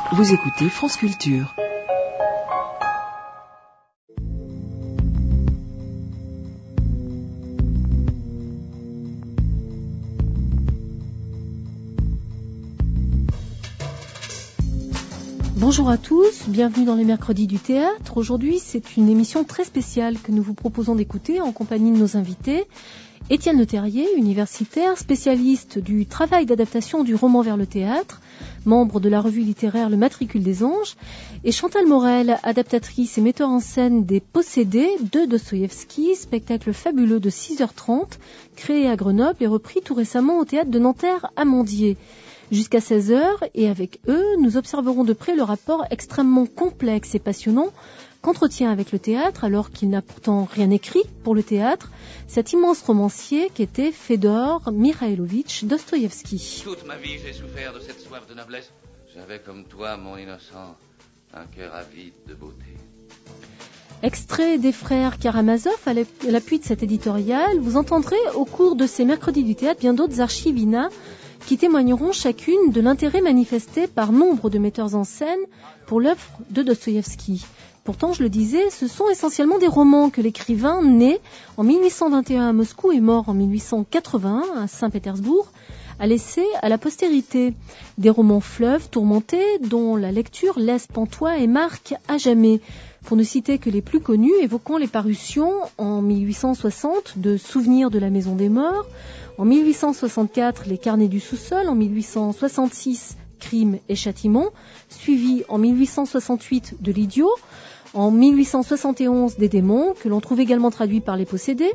Vous écoutez France Culture. Bonjour à tous, bienvenue dans les mercredis du théâtre. Aujourd'hui, c'est une émission très spéciale que nous vous proposons d'écouter en compagnie de nos invités. Étienne Leterrier, universitaire, spécialiste du travail d'adaptation du roman vers le théâtre, membre de la revue littéraire Le Matricule des Anges, et Chantal Morel, adaptatrice et metteur en scène des Possédés de Dostoïevski, spectacle fabuleux de 6h30, créé à Grenoble et repris tout récemment au théâtre de Nanterre-Amandier. Jusqu'à 16h, et avec eux, nous observerons de près le rapport extrêmement complexe et passionnant qu'entretient avec le théâtre, alors qu'il n'a pourtant rien écrit pour le théâtre, cet immense romancier qu'était Fédor Mikhailovitch Dostoïevski. Toute ma vie, j'ai souffert de cette soif de noblesse. J'avais comme toi, mon innocent, un cœur avide de beauté. Extrait des frères Karamazov à l'appui de cet éditorial, vous entendrez au cours de ces mercredis du théâtre bien d'autres archivina qui témoigneront chacune de l'intérêt manifesté par nombre de metteurs en scène pour l'œuvre de Dostoïevski. Pourtant, je le disais, ce sont essentiellement des romans que l'écrivain, né en 1821 à Moscou et mort en 1881 à Saint-Pétersbourg, a laissé à la postérité. Des romans fleuves tourmentés dont la lecture laisse pantois et marque à jamais. Pour ne citer que les plus connus, évoquons les parutions en 1860 de Souvenirs de la Maison des Morts, en 1864 Les Carnets du sous-sol, en 1866 Crimes et Châtiments, suivi en 1868 de L'Idiot, en 1871 des Démons, que l'on trouve également traduit par Les Possédés,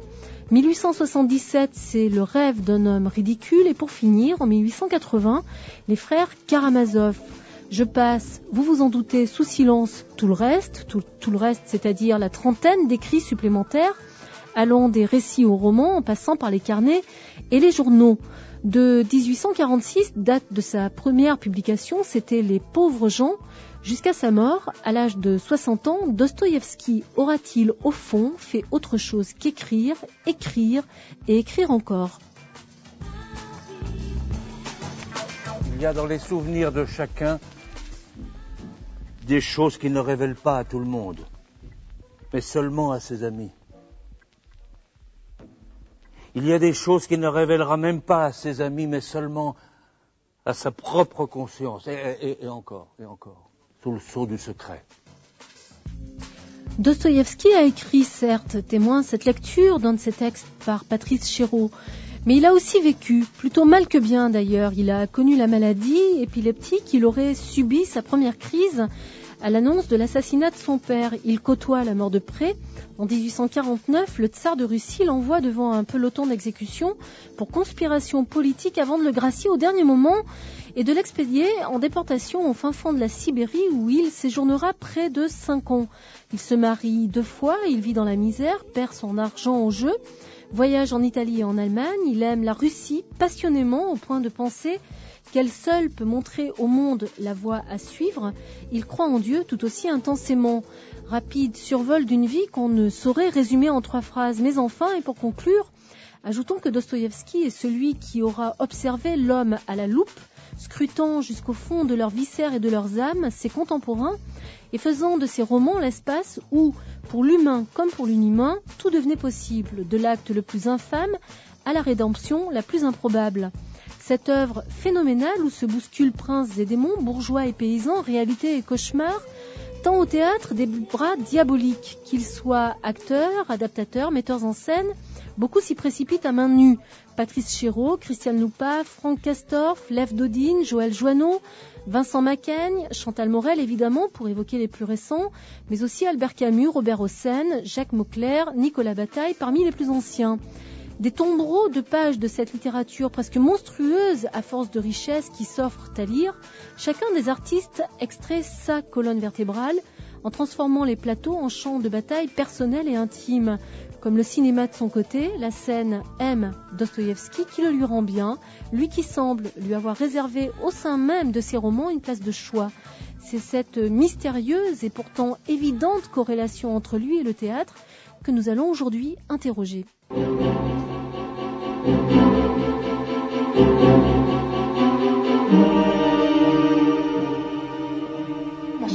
1877 c'est Le rêve d'un homme ridicule, et pour finir en 1880 les frères Karamazov. Je passe, vous vous en doutez, sous silence tout le reste, c'est-à-dire la trentaine d'écrits supplémentaires, allant des récits aux romans, en passant par les carnets et les journaux. De 1846, date de sa première publication, c'était Les pauvres gens. Jusqu'à sa mort, à l'âge de 60 ans, Dostoïevski aura-t-il au fond fait autre chose qu'écrire, écrire et écrire encore? Il y a dans les souvenirs de chacun des choses qu'il ne révèle pas à tout le monde, mais seulement à ses amis. Il y a des choses qu'il ne révélera même pas à ses amis, mais seulement à sa propre conscience, et encore, sous le sceau du secret. Dostoïevski a écrit, certes, témoin cette lecture d'un de ses textes par Patrice Chéreau, mais il a aussi vécu, plutôt mal que bien d'ailleurs. Il a connu la maladie épileptique, il aurait subi sa première crise à l'annonce de l'assassinat de son père. Il côtoie la mort de près. En 1849, le tsar de Russie l'envoie devant un peloton d'exécution pour conspiration politique avant de le gracier au dernier moment et de l'expédier en déportation au fin fond de la Sibérie où il séjournera près de 5 ans. Il se marie 2 fois, il vit dans la misère, perd son argent au jeu, voyage en Italie et en Allemagne, il aime la Russie passionnément au point de penser qu'elle seule peut montrer au monde la voie à suivre. Il croit en Dieu tout aussi intensément. Rapide survol d'une vie qu'on ne saurait résumer en 3 phrases. Mais enfin, et pour conclure, ajoutons que Dostoïevski est celui qui aura observé l'homme à la loupe, scrutant jusqu'au fond de leurs viscères et de leurs âmes ses contemporains, et faisant de ses romans l'espace où, pour l'humain comme pour l'inhumain, tout devenait possible, de l'acte le plus infâme à la rédemption la plus improbable. Cette œuvre phénoménale où se bousculent princes et démons, bourgeois et paysans, réalité et cauchemar, tend au théâtre des bras diaboliques. Qu'ils soient acteurs, adaptateurs, metteurs en scène, beaucoup s'y précipitent à main nue. Patrice Chéreau, Christiane Loupa, Franck Castorf, Lev Dodine, Joël Joanneau, Vincent Macaigne, Chantal Morel évidemment pour évoquer les plus récents, mais aussi Albert Camus, Robert Hossein, Jacques Mauclerc, Nicolas Bataille parmi les plus anciens. Des tombereaux de pages de cette littérature presque monstrueuse à force de richesse qui s'offrent à lire, chacun des artistes extrait sa colonne vertébrale en transformant les plateaux en champs de bataille personnels et intimes. Comme le cinéma de son côté, la scène aime Dostoïevski qui le lui rend bien, lui qui semble lui avoir réservé au sein même de ses romans une place de choix. C'est cette mystérieuse et pourtant évidente corrélation entre lui et le théâtre que nous allons aujourd'hui interroger.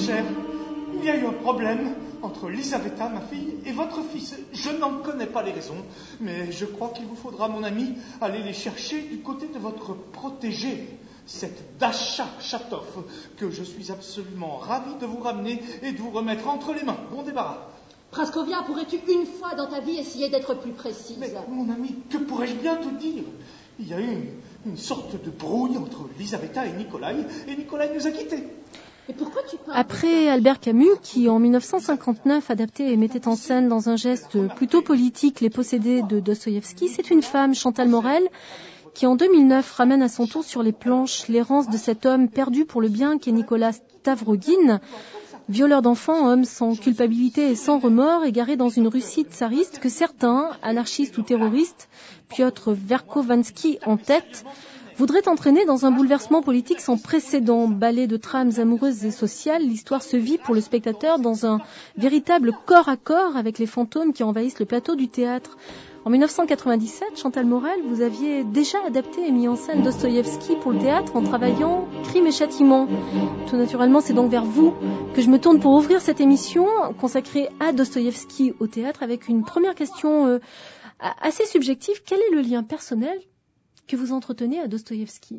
cher, il y a eu un problème entre Lisaveta, ma fille, et votre fils. Je n'en connais pas les raisons, mais je crois qu'il vous faudra, mon ami, aller les chercher du côté de votre protégée, cette Dasha Chatov, que je suis absolument ravi de vous ramener et de vous remettre entre les mains. Bon débarras. Praskovia, pourrais-tu une fois dans ta vie essayer d'être plus précise? Mais mon ami, que pourrais-je bien te dire? Il y a eu une sorte de brouille entre Lisaveta et Nikolai nous a quittés. Et pourquoi tu parles? Après Albert Camus, qui en 1959 adaptait et mettait en scène dans un geste plutôt politique Les Possédés de Dostoïevski, c'est une femme, Chantal Morel, qui en 2009 ramène à son tour sur les planches l'errance de cet homme perdu pour le bien qu'est Nicolas Stavrodine, violeur d'enfants, homme sans culpabilité et sans remords, égaré dans une Russie tsariste que certains, anarchistes ou terroristes, Piotr Verkhovensky en tête, voudraient entraîner dans un bouleversement politique sans précédent. Ballet de trames amoureuses et sociales, l'histoire se vit pour le spectateur dans un véritable corps à corps avec les fantômes qui envahissent le plateau du théâtre. En 1997, Chantal Morel, vous aviez déjà adapté et mis en scène Dostoïevski pour le théâtre en travaillant Crime et Châtiment. Tout naturellement, c'est donc vers vous que je me tourne pour ouvrir cette émission consacrée à Dostoïevski au théâtre avec une première question assez subjective. Quel est le lien personnel que vous entretenez à Dostoïevski?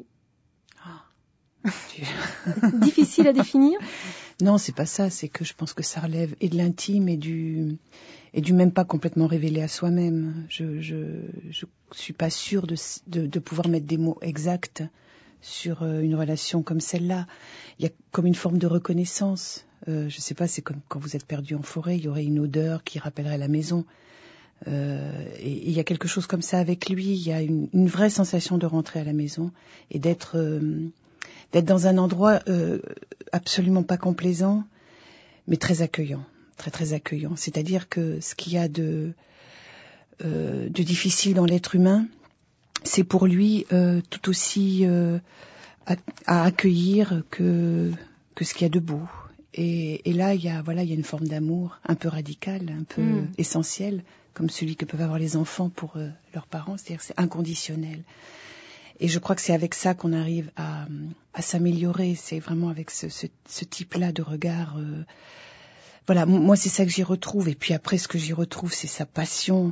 Difficile à définir? Non, c'est pas ça. C'est que je pense que ça relève et de l'intime et du même pas complètement révélé à soi-même. Je suis pas sûre de pouvoir mettre des mots exacts sur une relation comme celle-là. Il y a comme une forme de reconnaissance. Je sais pas, c'est comme quand vous êtes perdu en forêt, il y aurait une odeur qui rappellerait la maison. Et il y a quelque chose comme ça avec lui. Il y a une vraie sensation de rentrer à la maison et d'être dans un endroit absolument pas complaisant, mais très accueillant, très très accueillant. C'est-à-dire que ce qu'il y a de difficile dans l'être humain, c'est pour lui tout aussi à accueillir que ce qu'il y a de beau. Et là, il y a une forme d'amour un peu radical, un peu essentiel, comme celui que peuvent avoir les enfants pour leurs parents, c'est-à-dire que c'est inconditionnel. Et je crois que c'est avec ça qu'on arrive à s'améliorer, c'est vraiment avec ce type-là de regard. Voilà, moi c'est ça que j'y retrouve. Et puis après, ce que j'y retrouve, c'est sa passion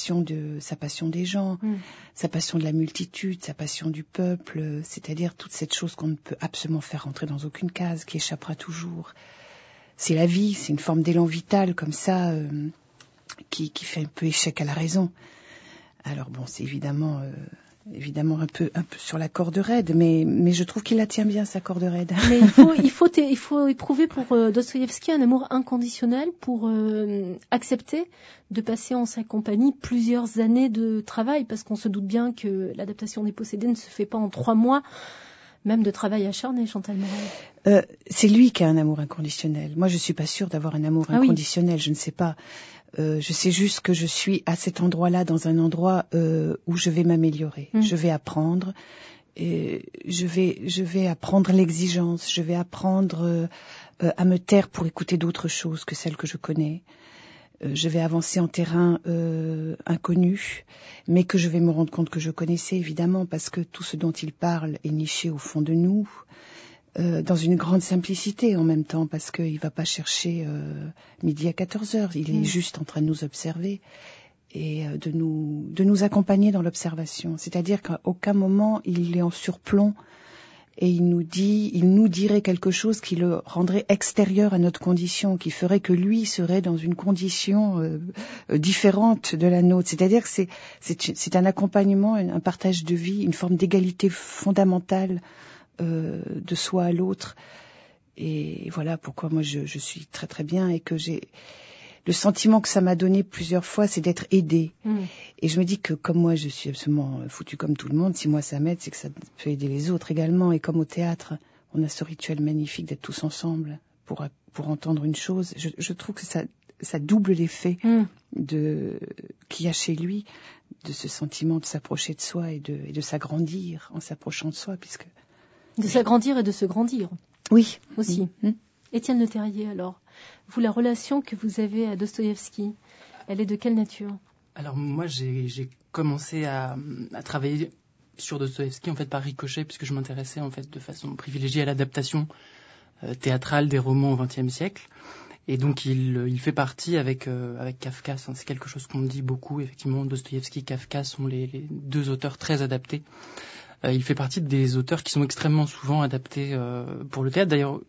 des gens, sa passion de la multitude, sa passion du peuple, c'est-à-dire toute cette chose qu'on ne peut absolument faire rentrer dans aucune case, qui échappera toujours. C'est la vie, c'est une forme d'élan vital comme ça, qui fait un peu échec à la raison. Alors bon, c'est évidemment un peu sur la corde raide, mais je trouve qu'il la tient bien, sa corde raide. Mais il faut éprouver pour Dostoïevski un amour inconditionnel pour accepter de passer en sa compagnie plusieurs années de travail, parce qu'on se doute bien que l'adaptation des Possédés ne se fait pas en 3 mois, même de travail acharné, Chantal Morel. C'est lui qui a un amour inconditionnel. Moi, je suis pas sûre d'avoir un amour inconditionnel, oui. Je ne sais pas. Je sais juste que je suis à cet endroit-là, dans un endroit où je vais m'améliorer. Je vais apprendre. Et je vais apprendre l'exigence. Je vais apprendre à me taire pour écouter d'autres choses que celles que je connais. Je vais avancer en terrain inconnu, mais que je vais me rendre compte que je connaissais, évidemment, parce que tout ce dont il parle est niché au fond de nous. Dans une grande simplicité en même temps, parce qu'il ne va pas chercher midi à 14h, il est juste en train de nous observer et de nous accompagner dans l'observation. C'est-à-dire qu'à aucun moment il est en surplomb et il nous dirait quelque chose qui le rendrait extérieur à notre condition, qui ferait que lui serait dans une condition différente de la nôtre. C'est-à-dire que c'est un accompagnement, un partage de vie, une forme d'égalité fondamentale de soi à l'autre. Et voilà pourquoi moi je suis très très bien, et que j'ai le sentiment que ça m'a donné plusieurs fois, c'est d'être aidée. Et je me dis que comme moi je suis absolument foutue comme tout le monde, si moi ça m'aide, c'est que ça peut aider les autres également. Et comme au théâtre, on a ce rituel magnifique d'être tous ensemble pour entendre une chose, je trouve que ça double l'effet qu'il y a chez lui, de ce sentiment de s'approcher de soi et de s'agrandir en s'approchant de soi, puisque de s'agrandir et de se grandir. Oui. Aussi. Étienne Le Terrier, alors, vous, la relation que vous avez à Dostoïevski, elle est de quelle nature? Alors moi, j'ai commencé à travailler sur Dostoïevski en fait par ricochet, puisque je m'intéressais en fait de façon privilégiée à l'adaptation théâtrale des romans au XXe siècle. Et donc il fait partie avec Kafka. C'est quelque chose qu'on dit beaucoup. Effectivement, Dostoïevski et Kafka sont les deux auteurs très adaptés. Il fait partie des auteurs qui sont extrêmement souvent adaptés pour le théâtre. D'ailleurs,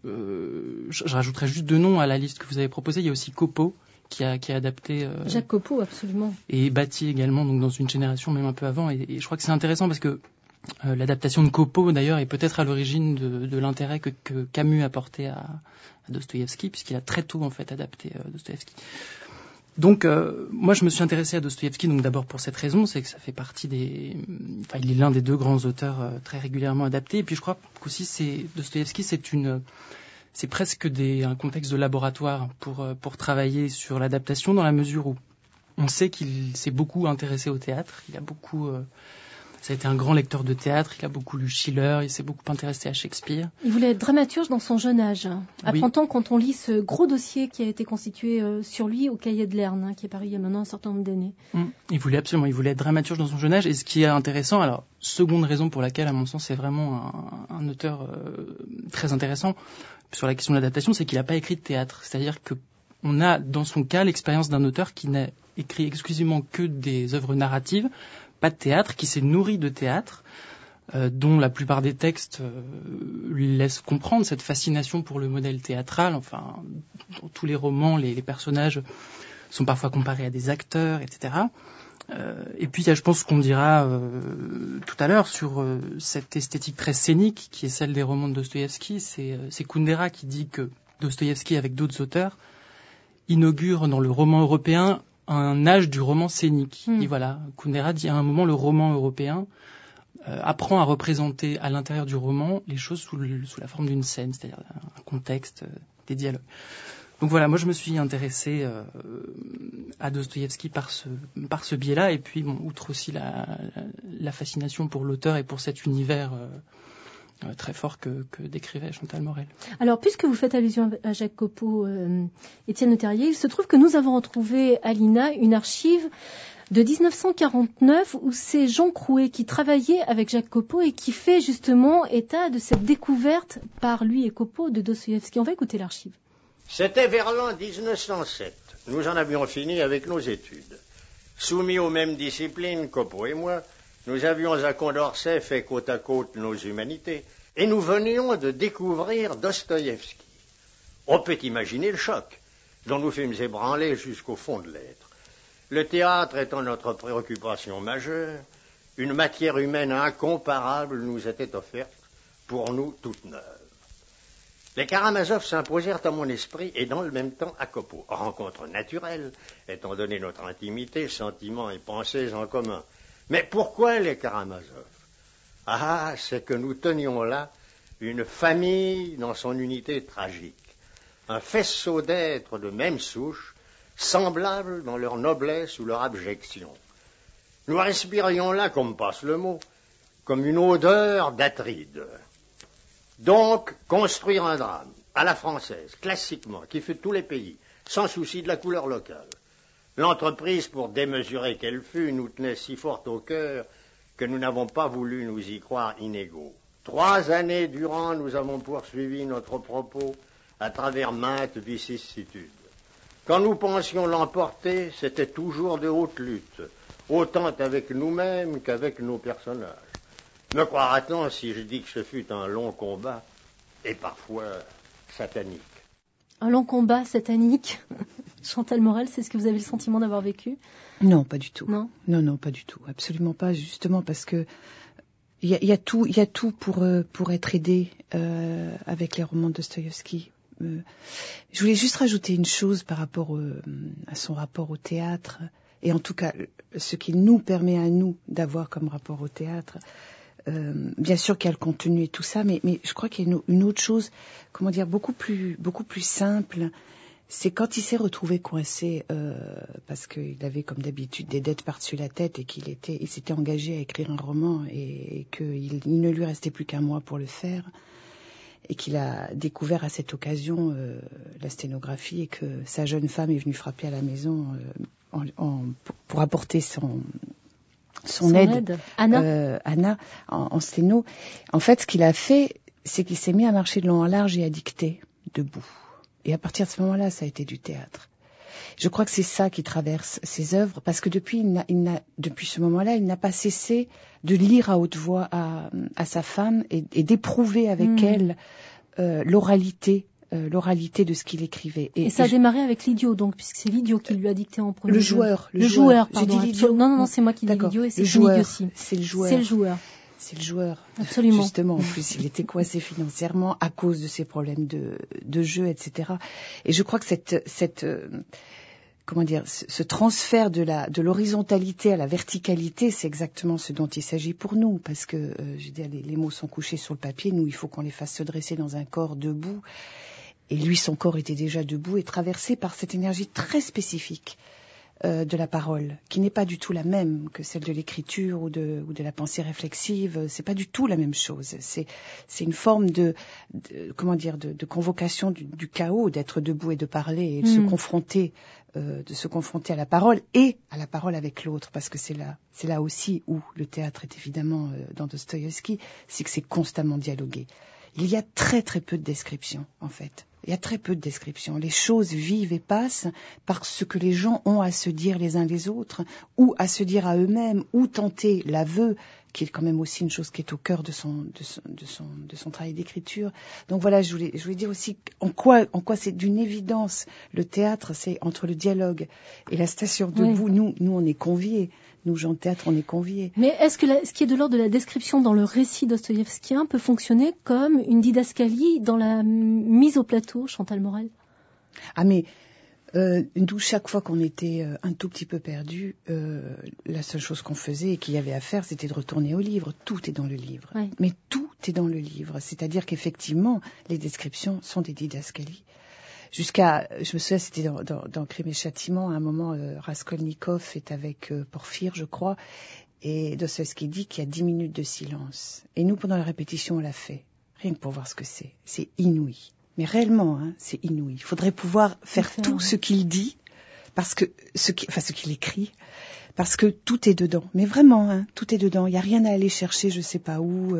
je rajouterai juste 2 noms à la liste que vous avez proposée. Il y a aussi Copeau qui a adapté. Jacques Copeau, absolument. Et Bati également, donc dans une génération même un peu avant. Et je crois que c'est intéressant parce que l'adaptation de Copeau, d'ailleurs, est peut-être à l'origine de l'intérêt que Camus a porté à Dostoïevski, puisqu'il a très tôt en fait adapté Dostoïevski. Donc, moi, je me suis intéressé à Dostoïevski, donc d'abord pour cette raison, c'est que ça fait partie il est l'un des 2 grands auteurs très régulièrement adaptés. Et puis, je crois qu'aussi, Dostoïevski, c'est presque un contexte de laboratoire pour travailler sur l'adaptation, dans la mesure où on sait qu'il s'est beaucoup intéressé au théâtre. Il a beaucoup, ça a été un grand lecteur de théâtre. Il a beaucoup lu Schiller. Il s'est beaucoup intéressé à Shakespeare. Il voulait être dramaturge dans son jeune âge. À 30 ans, quand on lit ce gros dossier qui a été constitué sur lui au Cahier de Lerne, qui est paru il y a maintenant un certain nombre d'années. Il voulait être dramaturge dans son jeune âge. Et ce qui est intéressant, alors, seconde raison pour laquelle, à mon sens, c'est vraiment un auteur très intéressant sur la question de l'adaptation, c'est qu'il n'a pas écrit de théâtre. C'est-à-dire que on a, dans son cas, l'expérience d'un auteur qui n'a écrit exclusivement que des œuvres narratives, pas de théâtre, qui s'est nourri de théâtre, dont la plupart des textes lui laissent comprendre cette fascination pour le modèle théâtral. Enfin, dans tous les romans, les personnages sont parfois comparés à des acteurs, etc. Et puis, il y a, je pense qu'on dira tout à l'heure sur cette esthétique très scénique qui est celle des romans de Dostoïevski. C'est Kundera qui dit que Dostoïevski, avec d'autres auteurs, inaugure dans le roman européen un âge du roman scénique. Et voilà, Kundera dit à un moment, le roman européen apprend à représenter à l'intérieur du roman les choses sous la forme d'une scène, c'est-à-dire un contexte, des dialogues. Donc voilà, moi je me suis intéressé à Dostoïevski par ce biais-là, et puis outre aussi la fascination pour l'auteur et pour cet univers très fort que décrivait Chantal Morel. Alors, puisque vous faites allusion à Jacques Copeau, Étienne Leterrier, il se trouve que nous avons retrouvé à l'INA une archive de 1949 où c'est Jean Crouet qui travaillait avec Jacques Copeau et qui fait justement état de cette découverte par lui et Copeau de Dostoïevski. On va écouter l'archive. C'était vers l'an 1907. Nous en avions fini avec nos études. Soumis aux mêmes disciplines, Copeau et moi, nous avions à Condorcet fait côte à côte nos humanités, et nous venions de découvrir Dostoïevski. On peut imaginer le choc, dont nous fûmes ébranlés jusqu'au fond de l'être. Le théâtre étant notre préoccupation majeure, une matière humaine incomparable nous était offerte, pour nous toute neuve. Les Karamazov s'imposèrent à mon esprit et dans le même temps à Copeau. Rencontre naturelle, étant donné notre intimité, sentiments et pensées en commun. Mais pourquoi les Karamazov? Ah, c'est que nous tenions là une famille dans son unité tragique, un faisceau d'êtres de même souche, semblables dans leur noblesse ou leur abjection. Nous respirions là, comme passe le mot, comme une odeur d'atride. Donc, construire un drame, à la française, classiquement, qui fut de tous les pays, sans souci de la couleur locale. L'entreprise, pour démesurée qu'elle fût, nous tenait si fort au cœur que nous n'avons pas voulu nous y croire inégaux. 3 années durant, nous avons poursuivi notre propos à travers maintes vicissitudes. Quand nous pensions l'emporter, c'était toujours de haute lutte, autant avec nous-mêmes qu'avec nos personnages. Me croira-t-on si je dis que ce fut un long combat et parfois satanique? Un long combat satanique. Chantal Morel, c'est ce que vous avez le sentiment d'avoir vécu? Non, pas du tout. Non, pas du tout. Absolument pas. Justement parce que il y a tout pour être aidé avec les romans de Dostoïevski. Je voulais juste rajouter une chose par rapport à son rapport au théâtre et en tout cas ce qu'il nous permet à nous d'avoir comme rapport au théâtre. Bien sûr qu'il y a le contenu et tout ça, mais je crois qu'il y a une autre chose, beaucoup plus simple. C'est quand il s'est retrouvé coincé parce qu'il avait comme d'habitude des dettes par-dessus la tête et il s'était engagé à écrire un roman et qu'il ne lui restait plus qu'un mois pour le faire et qu'il a découvert à cette occasion la sténographie et que sa jeune femme est venue frapper à la maison pour apporter son aide, Anna, en sténo. En fait, ce qu'il a fait, c'est qu'il s'est mis à marcher de long en large et à dicter debout. Et à partir de ce moment-là, ça a été du théâtre. Je crois que c'est ça qui traverse ses œuvres, parce que depuis ce moment-là, il n'a pas cessé de lire à haute voix à sa femme et d'éprouver avec elle l'oralité de ce qu'il écrivait. Et ça a démarré avec l'idiot, donc, puisque c'est l'idiot qui lui a dicté en premier. Le joueur. Pardon. J'ai dit l'idiot. Non, c'est moi qui dis l'idiot et c'est joueur aussi. C'est le joueur. C'est le joueur. C'est le joueur. Absolument. Justement, en plus, il était coincé financièrement à cause de ses problèmes de jeu, etc. Et je crois que ce transfert de l'horizontalité à la verticalité, c'est exactement ce dont il s'agit pour nous, parce que, je veux dire, les mots sont couchés sur le papier, nous, il faut qu'on les fasse se dresser dans un corps debout. Et lui, son corps était déjà debout et traversé par cette énergie très spécifique de la parole, qui n'est pas du tout la même que celle de l'écriture ou de la pensée réflexive. C'est pas du tout la même chose. C'est une forme de convocation du chaos, d'être debout et de parler et de se confronter à la parole et à la parole avec l'autre, parce que c'est là aussi où le théâtre est évidemment dans Dostoïevski, c'est que c'est constamment dialogué. Il y a très très peu de descriptions, en fait. Il y a très peu de descriptions. Les choses vivent et passent par ce que les gens ont à se dire les uns les autres, ou à se dire à eux-mêmes, ou tenter l'aveu, qui est quand même aussi une chose qui est au cœur de son travail d'écriture. Donc voilà, je voulais dire aussi en quoi c'est d'une évidence. Le théâtre, c'est entre le dialogue et la station debout. Oui. Nous, on est conviés. Nous, gens de théâtre, on est conviés. Mais est-ce que ce qui est de l'ordre de la description dans le récit dostoïevskien peut fonctionner comme une didascalie dans la mise au plateau, Chantal Morel ? Ah mais nous, chaque fois qu'on était un tout petit peu perdu, la seule chose qu'on faisait et qu'il y avait à faire, c'était de retourner au livre. Tout est dans le livre. Oui. Mais tout est dans le livre. C'est-à-dire qu'effectivement, les descriptions sont des didascalies. Je me souviens, c'était dans Crime et Châtiment, à un moment, Raskolnikov est avec Porphyre, je crois, et Dostoïevski dit qu'il y a 10 minutes de silence. Et nous, pendant la répétition, on l'a fait. Rien que pour voir ce que c'est. C'est inouï. Mais réellement, c'est inouï. Il faudrait pouvoir faire tout ce qu'il dit, parce que ce qu'il écrit, parce que tout est dedans. Mais vraiment, tout est dedans. Il n'y a rien à aller chercher, je sais pas où.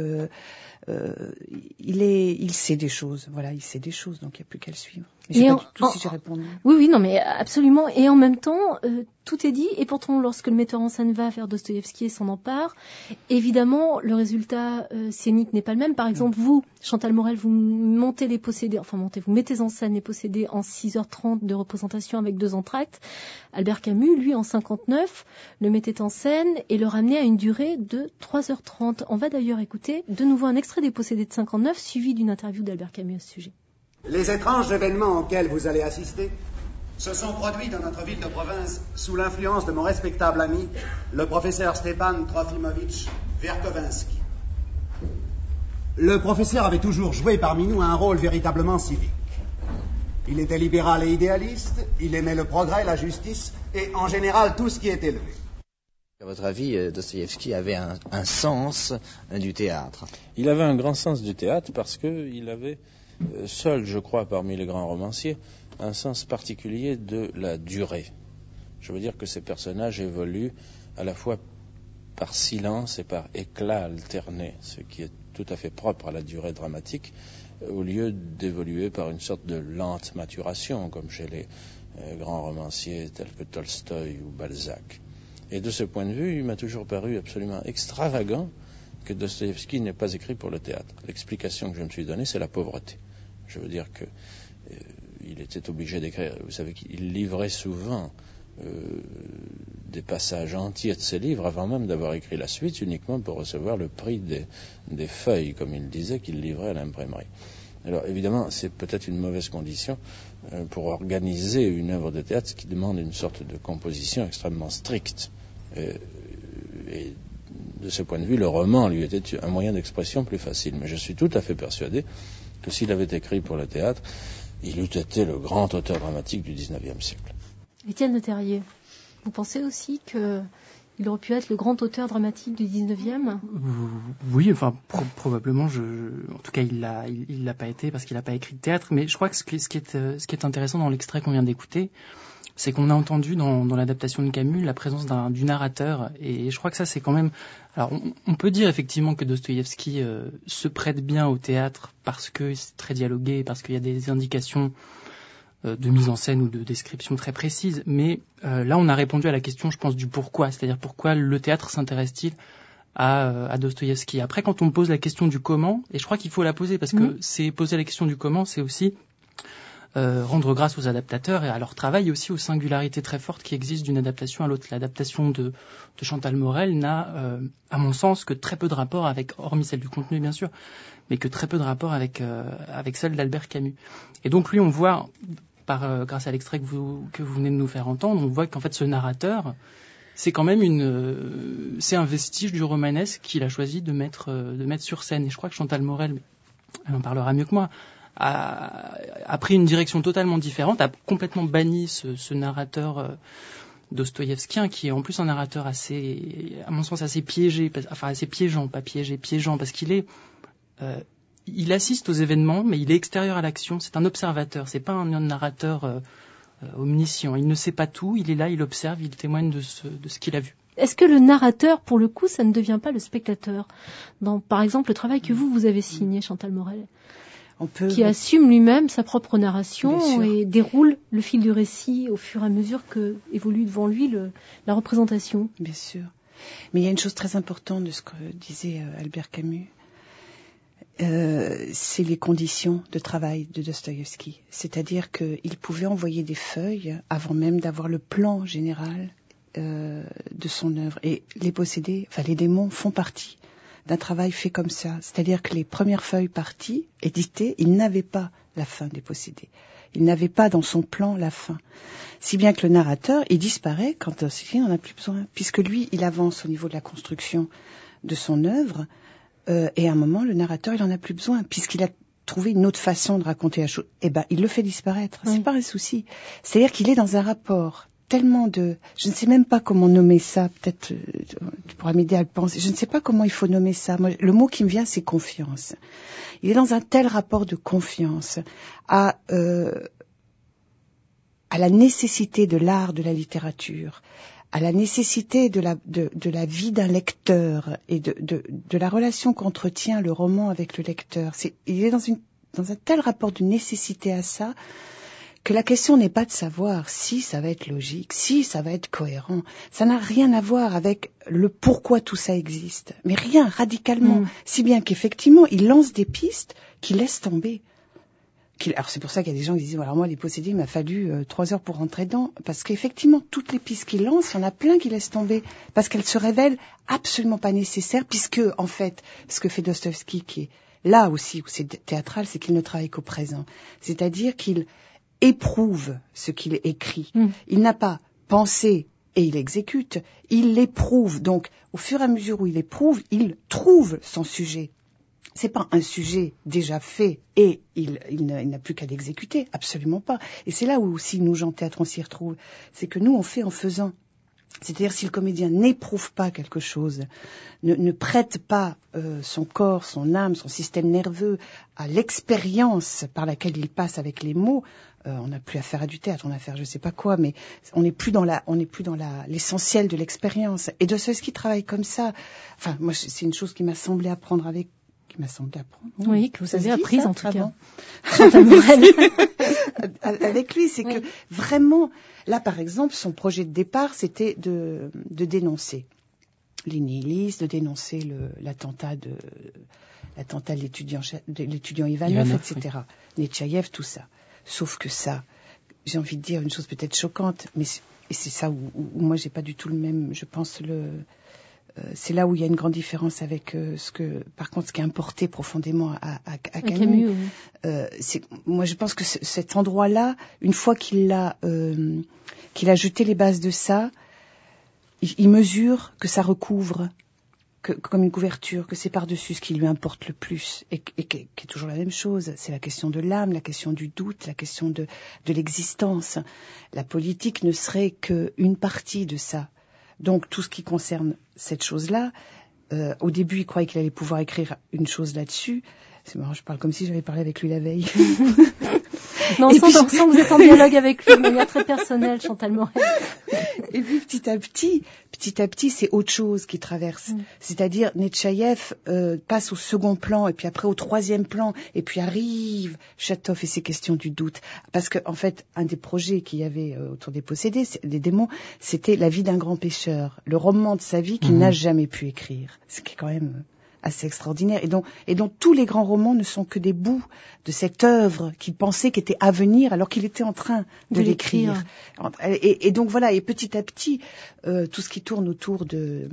Il sait des choses. Voilà, il sait des choses, donc il n'y a plus qu'à le suivre. Mais je sais pas du tout si j'ai répondu. Oui, non, mais absolument. Et en même temps, tout est dit. Et pourtant, lorsque le metteur en scène va vers Dostoïevski et s'en empare, évidemment, le résultat scénique n'est pas le même. Par exemple, vous, Chantal Morel, vous mettez en scène Les Possédés en 6h30 de représentation avec 2 entr'actes. Albert Camus, lui, en 59, le mettait en scène et le ramenait à une durée de 3h30. On va d'ailleurs écouter de nouveau un extrait des Possédés de 59, suivi d'une interview d'Albert Camus à ce sujet. Les étranges événements auxquels vous allez assister se sont produits dans notre ville de province sous l'influence de mon respectable ami, le professeur Stepan Trofimovitch Verkovensky. Le professeur avait toujours joué parmi nous un rôle véritablement civique. Il était libéral et idéaliste, il aimait le progrès, la justice et en général tout ce qui est élevé. À votre avis, Dostoïevski avait un sens du théâtre? Il avait un grand sens du théâtre parce qu'il avait, seul, je crois, parmi les grands romanciers, un sens particulier de la durée. Je veux dire que ces personnages évoluent à la fois par silence et par éclat alterné, ce qui est tout à fait propre à la durée dramatique, au lieu d'évoluer par une sorte de lente maturation, comme chez les grands romanciers tels que Tolstoï ou Balzac. Et de ce point de vue, il m'a toujours paru absolument extravagant que Dostoïevski n'ait pas écrit pour le théâtre. L'explication que je me suis donnée, c'est la pauvreté. Je veux dire que il était obligé d'écrire. Vous savez qu'il livrait souvent des passages entiers de ses livres avant même d'avoir écrit la suite, uniquement pour recevoir le prix des feuilles, comme il disait, qu'il livrait à l'imprimerie. Alors évidemment, c'est peut-être une mauvaise condition pour organiser une œuvre de théâtre qui demande une sorte de composition extrêmement stricte. Et de ce point de vue, le roman lui était un moyen d'expression plus facile. Mais je suis tout à fait persuadé que s'il avait écrit pour le théâtre, il eût été le grand auteur dramatique du XIXe siècle. Étienne de Terrier, vous pensez aussi qu'il aurait pu être le grand auteur dramatique du XIXe ? Oui, enfin probablement. En tout cas, il l'a pas été parce qu'il n'a pas écrit de théâtre. Mais je crois que ce qui est intéressant dans l'extrait qu'on vient d'écouter, c'est qu'on a entendu dans l'adaptation de Camus la présence du narrateur, et je crois que ça c'est quand même... Alors on peut dire effectivement que Dostoïevski se prête bien au théâtre parce que c'est très dialogué, parce qu'il y a des indications de mise en scène ou de description très précises, mais là on a répondu à la question, je pense, du pourquoi, c'est-à-dire pourquoi le théâtre s'intéresse-t-il à Dostoïevski. Après, quand on pose la question du comment, et je crois qu'il faut la poser parce que c'est poser la question du comment, c'est aussi rendre grâce aux adaptateurs et à leur travail, et aussi aux singularités très fortes qui existent d'une adaptation à l'autre. L'adaptation de Chantal Morel n'a, à mon sens, que très peu de rapport avec, hormis celle du contenu bien sûr, mais que très peu de rapport avec celle d'Albert Camus. Et donc lui, on voit, grâce à l'extrait que vous venez de nous faire entendre, on voit qu'en fait ce narrateur, c'est quand même c'est un vestige du romanesque qu'il a choisi de mettre sur scène. Et je crois que Chantal Morel, elle en parlera mieux que moi, a pris une direction totalement différente, a complètement banni ce narrateur dostoïevskien, qui est en plus un narrateur assez, à mon sens, assez piégé, enfin assez piégeant, pas piégé, piégeant, parce qu'il il assiste aux événements, mais il est extérieur à l'action, c'est un observateur, c'est pas un narrateur omniscient, il ne sait pas tout, il est là, il observe, il témoigne de ce qu'il a vu. Est-ce que le narrateur, pour le coup, ça ne devient pas le spectateur dans, par exemple, le travail que vous avez signé, Chantal Morel, qui assume lui-même sa propre narration et déroule le fil du récit au fur et à mesure que évolue devant lui la représentation. Bien sûr. Mais il y a une chose très importante de ce que disait Albert Camus, c'est les conditions de travail de Dostoïevski. C'est-à-dire qu'il pouvait envoyer des feuilles avant même d'avoir le plan général de son œuvre. Et les possédés, enfin les démons, font partie d'un travail fait comme ça. C'est-à-dire que les premières feuilles parties, éditées, il n'avait pas la fin des possédés. Il n'avait pas dans son plan la fin. Si bien que le narrateur, il disparaît quand il n'en a plus besoin. Puisque lui, il avance au niveau de la construction de son œuvre, et à un moment, le narrateur, il n'en a plus besoin. Puisqu'il a trouvé une autre façon de raconter la chose, il le fait disparaître. Oui. C'est pas un souci. C'est-à-dire qu'il est dans un rapport tellement je ne sais même pas comment nommer ça, peut-être tu pourras m'aider à le penser, je ne sais pas comment il faut nommer ça. Moi, le mot qui me vient, c'est confiance. Il est dans un tel rapport de confiance à la nécessité de l'art, de la littérature, à la nécessité de la vie d'un lecteur et de la relation qu'entretient le roman avec le lecteur. Il est dans un tel rapport de nécessité à ça, que la question n'est pas de savoir si ça va être logique, si ça va être cohérent. Ça n'a rien à voir avec le pourquoi tout ça existe. Mais rien, radicalement. Si bien qu'effectivement, il lance des pistes qu'il laisse tomber. Alors c'est pour ça qu'il y a des gens qui disent, alors moi les possédés, il m'a fallu 3 heures pour rentrer dedans. Parce qu'effectivement, toutes les pistes qu'il lance, il y en a plein qui laissent tomber. Parce qu'elles se révèlent absolument pas nécessaires, puisque en fait, ce que fait Dostoïevski, qui est là aussi où c'est théâtral, c'est qu'il ne travaille qu'au présent. C'est-à-dire qu'il éprouve ce qu'il écrit. Il n'a pas pensé et il exécute, il l'éprouve. Donc, au fur et à mesure où il éprouve, il trouve son sujet. C'est pas un sujet déjà fait et il n'a plus qu'à l'exécuter, absolument pas. Et c'est là où aussi nous, gens théâtre, on s'y retrouve. C'est que nous, on fait en faisant. C'est-à-dire si le comédien n'éprouve pas quelque chose, ne prête pas son corps, son âme, son système nerveux à l'expérience par laquelle il passe avec les mots, on n'a plus affaire à du théâtre, on a affaire je sais pas quoi, mais on n'est plus dans l'essentiel de l'expérience. Et Dostoïevski travaille comme ça. Enfin, moi, c'est une chose qui m'a semblé apprendre. Oui, que vous avez apprise en tout cas. Avec lui, c'est que vraiment, là par exemple, son projet de départ, c'était de dénoncer les nihilistes, de dénoncer l'attentat de l'étudiant Ivanov, etc. Oui. Netchaïev, tout ça. Sauf que ça, j'ai envie de dire une chose peut-être choquante, mais c'est ça où moi j'ai pas du tout le même, je pense c'est là où il y a une grande différence avec ce qui est importé profondément à Camus. Oui. Moi, je pense que cet endroit-là, une fois qu'il a jeté les bases de ça, il mesure que ça recouvre comme une couverture, que c'est par-dessus ce qui lui importe le plus, et qui est toujours la même chose. C'est la question de l'âme, la question du doute, la question de l'existence. La politique ne serait qu'une partie de ça. Donc tout ce qui concerne cette chose-là, au début il croyait qu'il allait pouvoir écrire une chose là-dessus. C'est marrant, je parle comme si j'avais parlé avec lui la veille. Mais on sent que vous êtes en dialogue avec lui de manière très personnelle, Chantal Morel. Et puis petit à petit, c'est autre chose qui traverse. C'est-à-dire, Netchaïev passe au second plan, et puis après au troisième plan, et puis arrive Chatov et ses questions du doute. Parce que, en fait, un des projets qu'il y avait autour des possédés, des démons, c'était La vie d'un grand pêcheur, le roman de sa vie qu'il n'a jamais pu écrire. Ce qui est quand même assez extraordinaire. Et donc tous les grands romans ne sont que des bouts de cette œuvre qu'il pensait qu'était à venir alors qu'il était en train de l'écrire. Et donc voilà, et petit à petit, tout ce qui tourne autour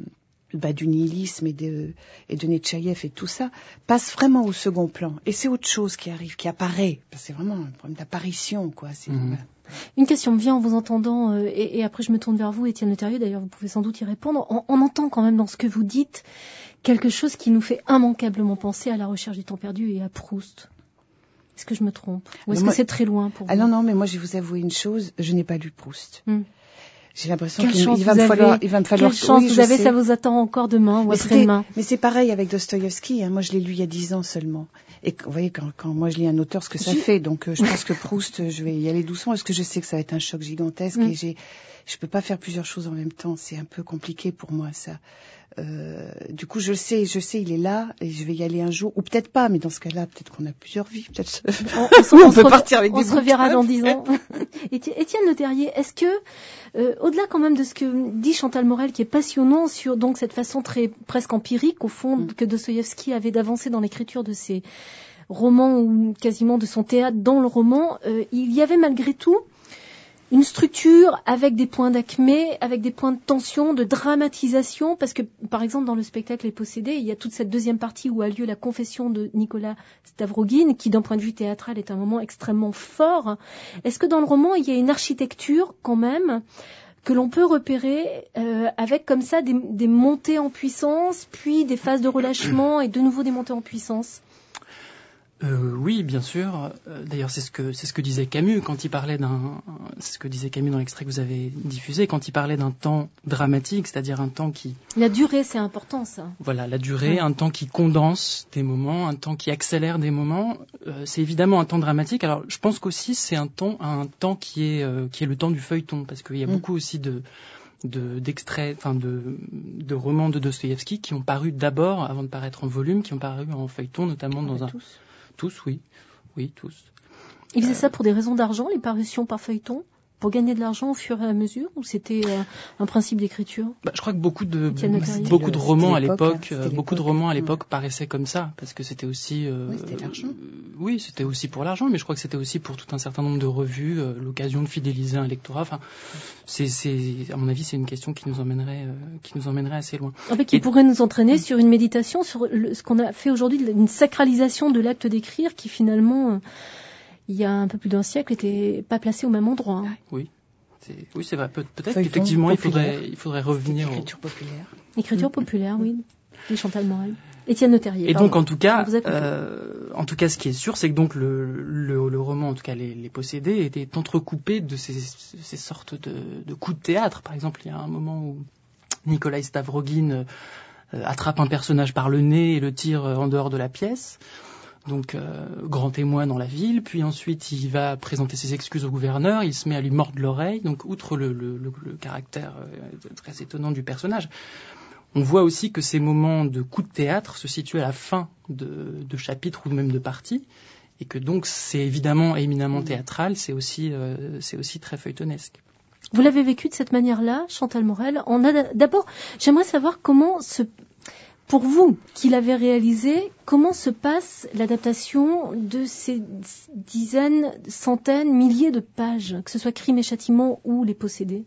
du nihilisme et de Netchaïev et tout ça passe vraiment au second plan. Et c'est autre chose qui arrive, qui apparaît. C'est vraiment un problème d'apparition, quoi. Voilà. Une question me vient en vous entendant, et après je me tourne vers vous, Étienne Leterrier, d'ailleurs vous pouvez sans doute y répondre. On entend quand même dans ce que vous dites quelque chose qui nous fait immanquablement penser à La recherche du temps perdu et à Proust. Est-ce que je me trompe? Ou est-ce que c'est très loin pour vous? Non, mais moi je vais vous avouer une chose, je n'ai pas lu Proust. J'ai l'impression qu'il va me falloir... Quelle chance vous avez, ça vous attend encore demain ou après-demain. Mais c'est pareil avec Dostoïevski, moi je l'ai lu il y a 10 ans seulement. Et vous voyez, quand moi je lis un auteur, ce que ça fait, donc je pense que Proust, je vais y aller doucement, parce que je sais que ça va être un choc gigantesque, et je peux pas faire plusieurs choses en même temps, c'est un peu compliqué pour moi ça. Du coup, je sais, il est là, et je vais y aller un jour, ou peut-être pas, mais dans ce cas-là, peut-être qu'on a plusieurs vies, peut-être. On peut partir avec des. On se reverra dans 10 ans. Étienne Leterrier, est-ce que, au-delà quand même de ce que dit Chantal Morel, qui est passionnant sur donc cette façon très presque empirique au fond que Dostoïevski avait d'avancer dans l'écriture de ses romans ou quasiment de son théâtre dans le roman, il y avait malgré tout une structure avec des points d'acmé, avec des points de tension, de dramatisation, parce que, par exemple, dans le spectacle Les Possédés, il y a toute cette deuxième partie où a lieu la confession de Nicolas Stavrogin, qui, d'un point de vue théâtral, est un moment extrêmement fort. Est-ce que dans le roman, il y a une architecture, quand même, que l'on peut repérer avec, comme ça, des montées en puissance, puis des phases de relâchement, et de nouveau des montées en puissance? Oui, bien sûr. D'ailleurs, c'est ce que disait Camus quand il parlait c'est ce que disait Camus dans l'extrait que vous avez diffusé, quand il parlait d'un temps dramatique, c'est-à-dire un temps qui... La durée, c'est important, ça. Voilà, la durée, un temps qui condense des moments, un temps qui accélère des moments. C'est évidemment un temps dramatique. Alors, je pense qu'aussi, c'est un temps qui est le temps du feuilleton, parce qu'il y a beaucoup aussi d'extraits, de romans de Dostoïevski qui ont paru d'abord, avant de paraître en volume, qui ont paru en feuilleton, notamment dans un... Tous, oui, tous. Il faisait ça pour des raisons d'argent, les parutions par feuilleton, pour gagner de l'argent au fur et à mesure, ou c'était un principe d'écriture? Je crois que beaucoup de romans à l'époque, paraissaient comme ça, parce que c'était aussi. C'était l'argent. Oui, c'était aussi pour l'argent, mais je crois que c'était aussi pour tout un certain nombre de revues, l'occasion de fidéliser un lectorat. Enfin, à mon avis, c'est une question qui nous emmènerait assez loin. Qui pourrait nous entraîner sur une méditation, sur ce qu'on a fait aujourd'hui, une sacralisation de l'acte d'écrire, qui finalement, il y a un peu plus d'un siècle, n'était pas placé au même endroit. Oui, c'est vrai. Peut-être qu'effectivement, il faudrait revenir l'écriture populaire. L'écriture populaire, oui. Et Chantal Morel. Étienne Leterrier. Et donc, en tout cas, ce qui est sûr, c'est que donc le roman, en tout cas les Possédés, était entrecoupé de ces sortes de coups de théâtre. Par exemple, il y a un moment où Nicolas Stavrogin attrape un personnage par le nez et le tire en dehors de la pièce. Donc, grand témoin dans la ville, puis ensuite il va présenter ses excuses au gouverneur, il se met à lui mordre l'oreille, donc outre le caractère très étonnant du personnage, on voit aussi que ces moments de coups de théâtre se situent à la fin de chapitres ou même de parties, et que donc c'est évidemment éminemment théâtral, c'est aussi très feuilletonesque. Vous l'avez vécu de cette manière-là, Chantal Morel? D'abord, j'aimerais savoir pour vous, qui l'avez réalisé, comment se passe l'adaptation de ces dizaines, centaines, milliers de pages, que ce soit Crime et Châtiment ou Les Possédés?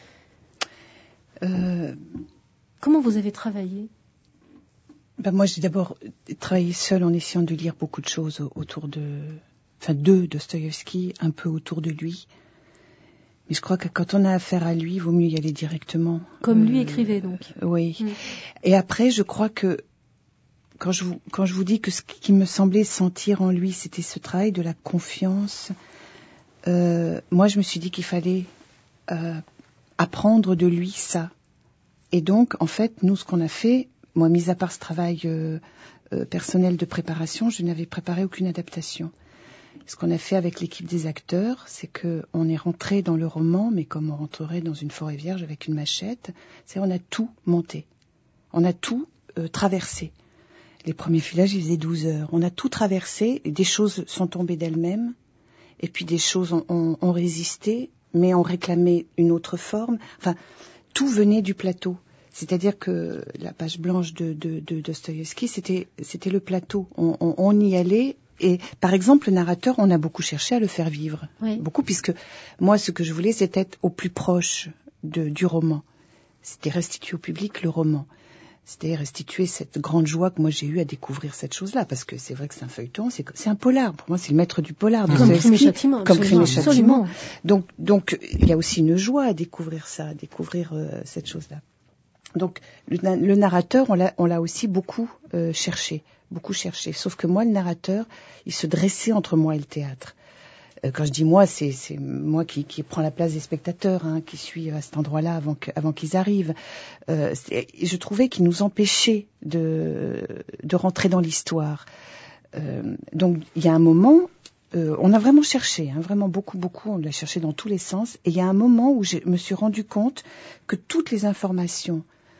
Comment vous avez travaillé? Moi, j'ai d'abord travaillé seule en essayant de lire beaucoup de choses autour de Dostoïevski, un peu autour de lui. Mais je crois que quand on a affaire à lui, il vaut mieux y aller directement. Comme lui écrivait, donc. Oui. Et après, je crois que quand je vous dis que ce qui me semblait sentir en lui, c'était ce travail de la confiance, moi, je me suis dit qu'il fallait apprendre de lui ça. Et donc, en fait, nous, ce qu'on a fait, moi, mis à part ce travail personnel de préparation, je n'avais préparé aucune adaptation. Ce qu'on a fait avec l'équipe des acteurs, c'est qu'on est rentré dans le roman, mais comme on rentrerait dans une forêt vierge avec une machette, on a tout monté. On a tout traversé. Les premiers filages, ils faisaient 12 heures. On a tout traversé, et des choses sont tombées d'elles-mêmes, et puis des choses ont résisté, mais ont réclamé une autre forme. Enfin, tout venait du plateau. C'est-à-dire que la page blanche de Dostoïevski, c'était le plateau. On y allait. Et par exemple, le narrateur, on a beaucoup cherché à le faire vivre. Oui. Beaucoup, puisque moi, ce que je voulais, c'était être au plus proche du roman. C'était restituer au public le roman. C'était restituer cette grande joie que moi j'ai eue à découvrir cette chose-là. Parce que c'est vrai que c'est un feuilleton, c'est un polar. Pour moi, c'est le maître du polar. Comme Crime et Châtiment. Comme Crime et Châtiment. Donc, il y a aussi une joie à découvrir ça, à découvrir cette chose-là. Donc, le narrateur, on l'a aussi beaucoup cherché. Sauf que moi, le narrateur, il se dressait entre moi et le théâtre. Quand je dis moi, c'est moi qui prends la place des spectateurs, qui suis à cet endroit-là avant qu'ils arrivent. Je trouvais qu'il nous empêchait de rentrer dans l'histoire. Donc, il y a un moment, on a vraiment cherché, vraiment beaucoup, on l'a cherché dans tous les sens. Et il y a un moment où je me suis rendu compte que toutes les informations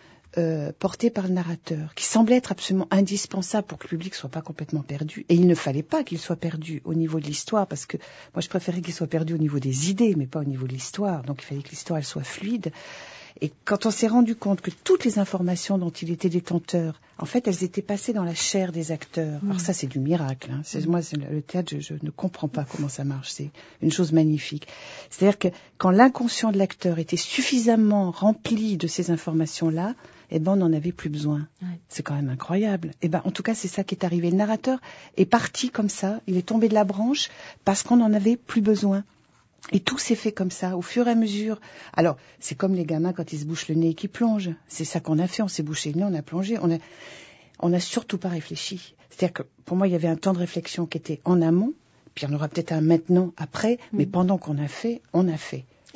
porté par le narrateur, qui semblait être absolument indispensable pour que le public soit pas complètement perdu. Et il ne fallait pas qu'il soit perdu au niveau de l'histoire, parce que moi je préférais qu'il soit perdu au niveau des idées, mais pas au niveau de l'histoire. Donc il fallait que l'histoire elle soit fluide. Et quand on s'est rendu compte que toutes les informations dont il était détenteur, en fait, elles étaient passées dans la chair des acteurs. Alors ça, c'est du miracle. Moi, le théâtre, je ne comprends pas comment ça marche. C'est une chose magnifique. C'est-à-dire que quand l'inconscient de l'acteur était suffisamment rempli de ces informations-là, on n'en avait plus besoin. Ouais. C'est quand même incroyable. En tout cas, c'est ça qui est arrivé. Le narrateur est parti comme ça. Il est tombé de la branche parce qu'on n'en avait plus besoin. Et tout s'est fait comme ça, au fur et à mesure. Alors, c'est comme les gamins quand ils se bouchent le nez et qu'ils plongent. C'est ça qu'on a fait, on s'est bouché le nez, on a plongé. On n'a surtout pas réfléchi. C'est-à-dire que, pour moi, il y avait un temps de réflexion qui était en amont, puis il y en aura peut-être un maintenant, après, mais pendant qu'on a fait, on a fait. Et